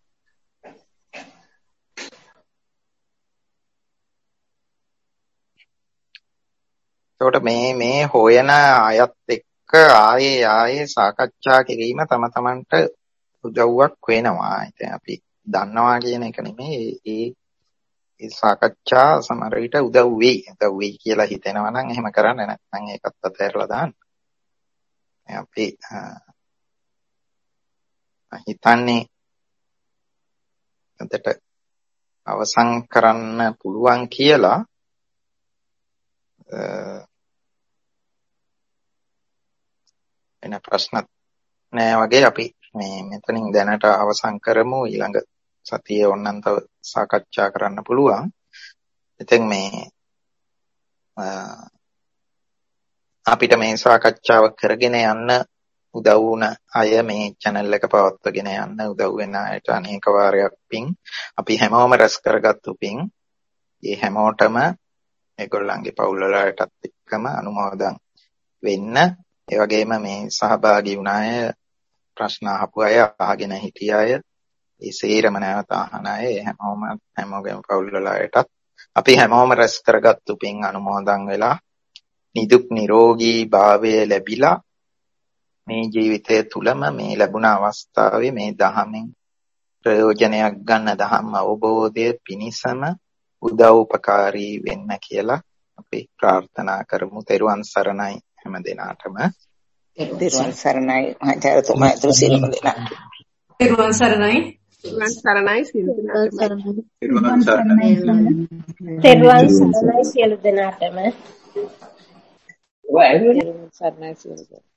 එතකොට මේ මේ හොයන අයත් එක්ක ආයේ ආයේ සාකච්ඡා කිරීම තම තමන්ට උදව්වක් වෙනවා. ඉතින් අපි දන්නවා කියන එක නෙමෙයි ඒ ඒ සාකච්ඡා සමහර විට උදව් වෙයි. උදව් වෙයි කියලා හිතෙනවා නම් එහෙම කරන්න නැත්නම් ඒකත් අතහැරලා දාන්න. අපි හිතන්නේ එතට අවසන් කරන්න පුළුවන් කියලා වෙන ප්‍රශ්නත් නෑ වගේ අපි මේ මෙතනින් දැනට අවසන් කරමු. ඊළඟ සතියේ ඕනනම් තව සාකච්ඡා කරන්න පුළුවන්. ඉතින් මේ අපිට මේ සාකච්ඡාව කරගෙන යන්න උදව් වුණ අය මේ channel එක පවත්වාගෙන යන්න උදව් වෙන අයට අනේක වාරයක් පිං. අපි හැමෝම රැස් කරගත්තු පිං. මේ හැමෝටම ඒගොල්ලන්ගේ පවුල් වලටත් එක්කම අනුමෝදන් වෙන්න. ඒ වගේම මේ සහභාගී වුණ අය, ප්‍රශ්න අහපු අය, අහගෙන හිටිය අය, ඒ සේරම නැවත අහන අය හැමෝම හැමෝගේම පවුල් වලටත් අපි හැමෝම රැස් කරගත්තු පිං අනුමෝදන් වෙලා නිදුක් නිරෝගී භාවය ලැබිලා මේ ජීවිතය තුලම මේ ලැබුණ අවස්ථාවේ මේ දහමෙන් ප්‍රයෝජනයක් ගන්න දහම් අවබෝධය පිණිසම උදව් උපකාරී වෙන්න කියලා අපි ප්‍රාර්ථනා කරමු. තෙරුවන් සරණයි හැම දිනාටම. තෙරුවන් සරණයි මහාචාර්යතුමා ඇතුළු සියලුම දෙනා. තෙරුවන් සරණයි. තෙරුවන් සරණයි සියලු දෙනාටම. තෙරුවන් සරණයි. තෙරුවන් සරණයි සියලු දෙනාටම. තෙරුවන් සරණයි සියලු දෙනා.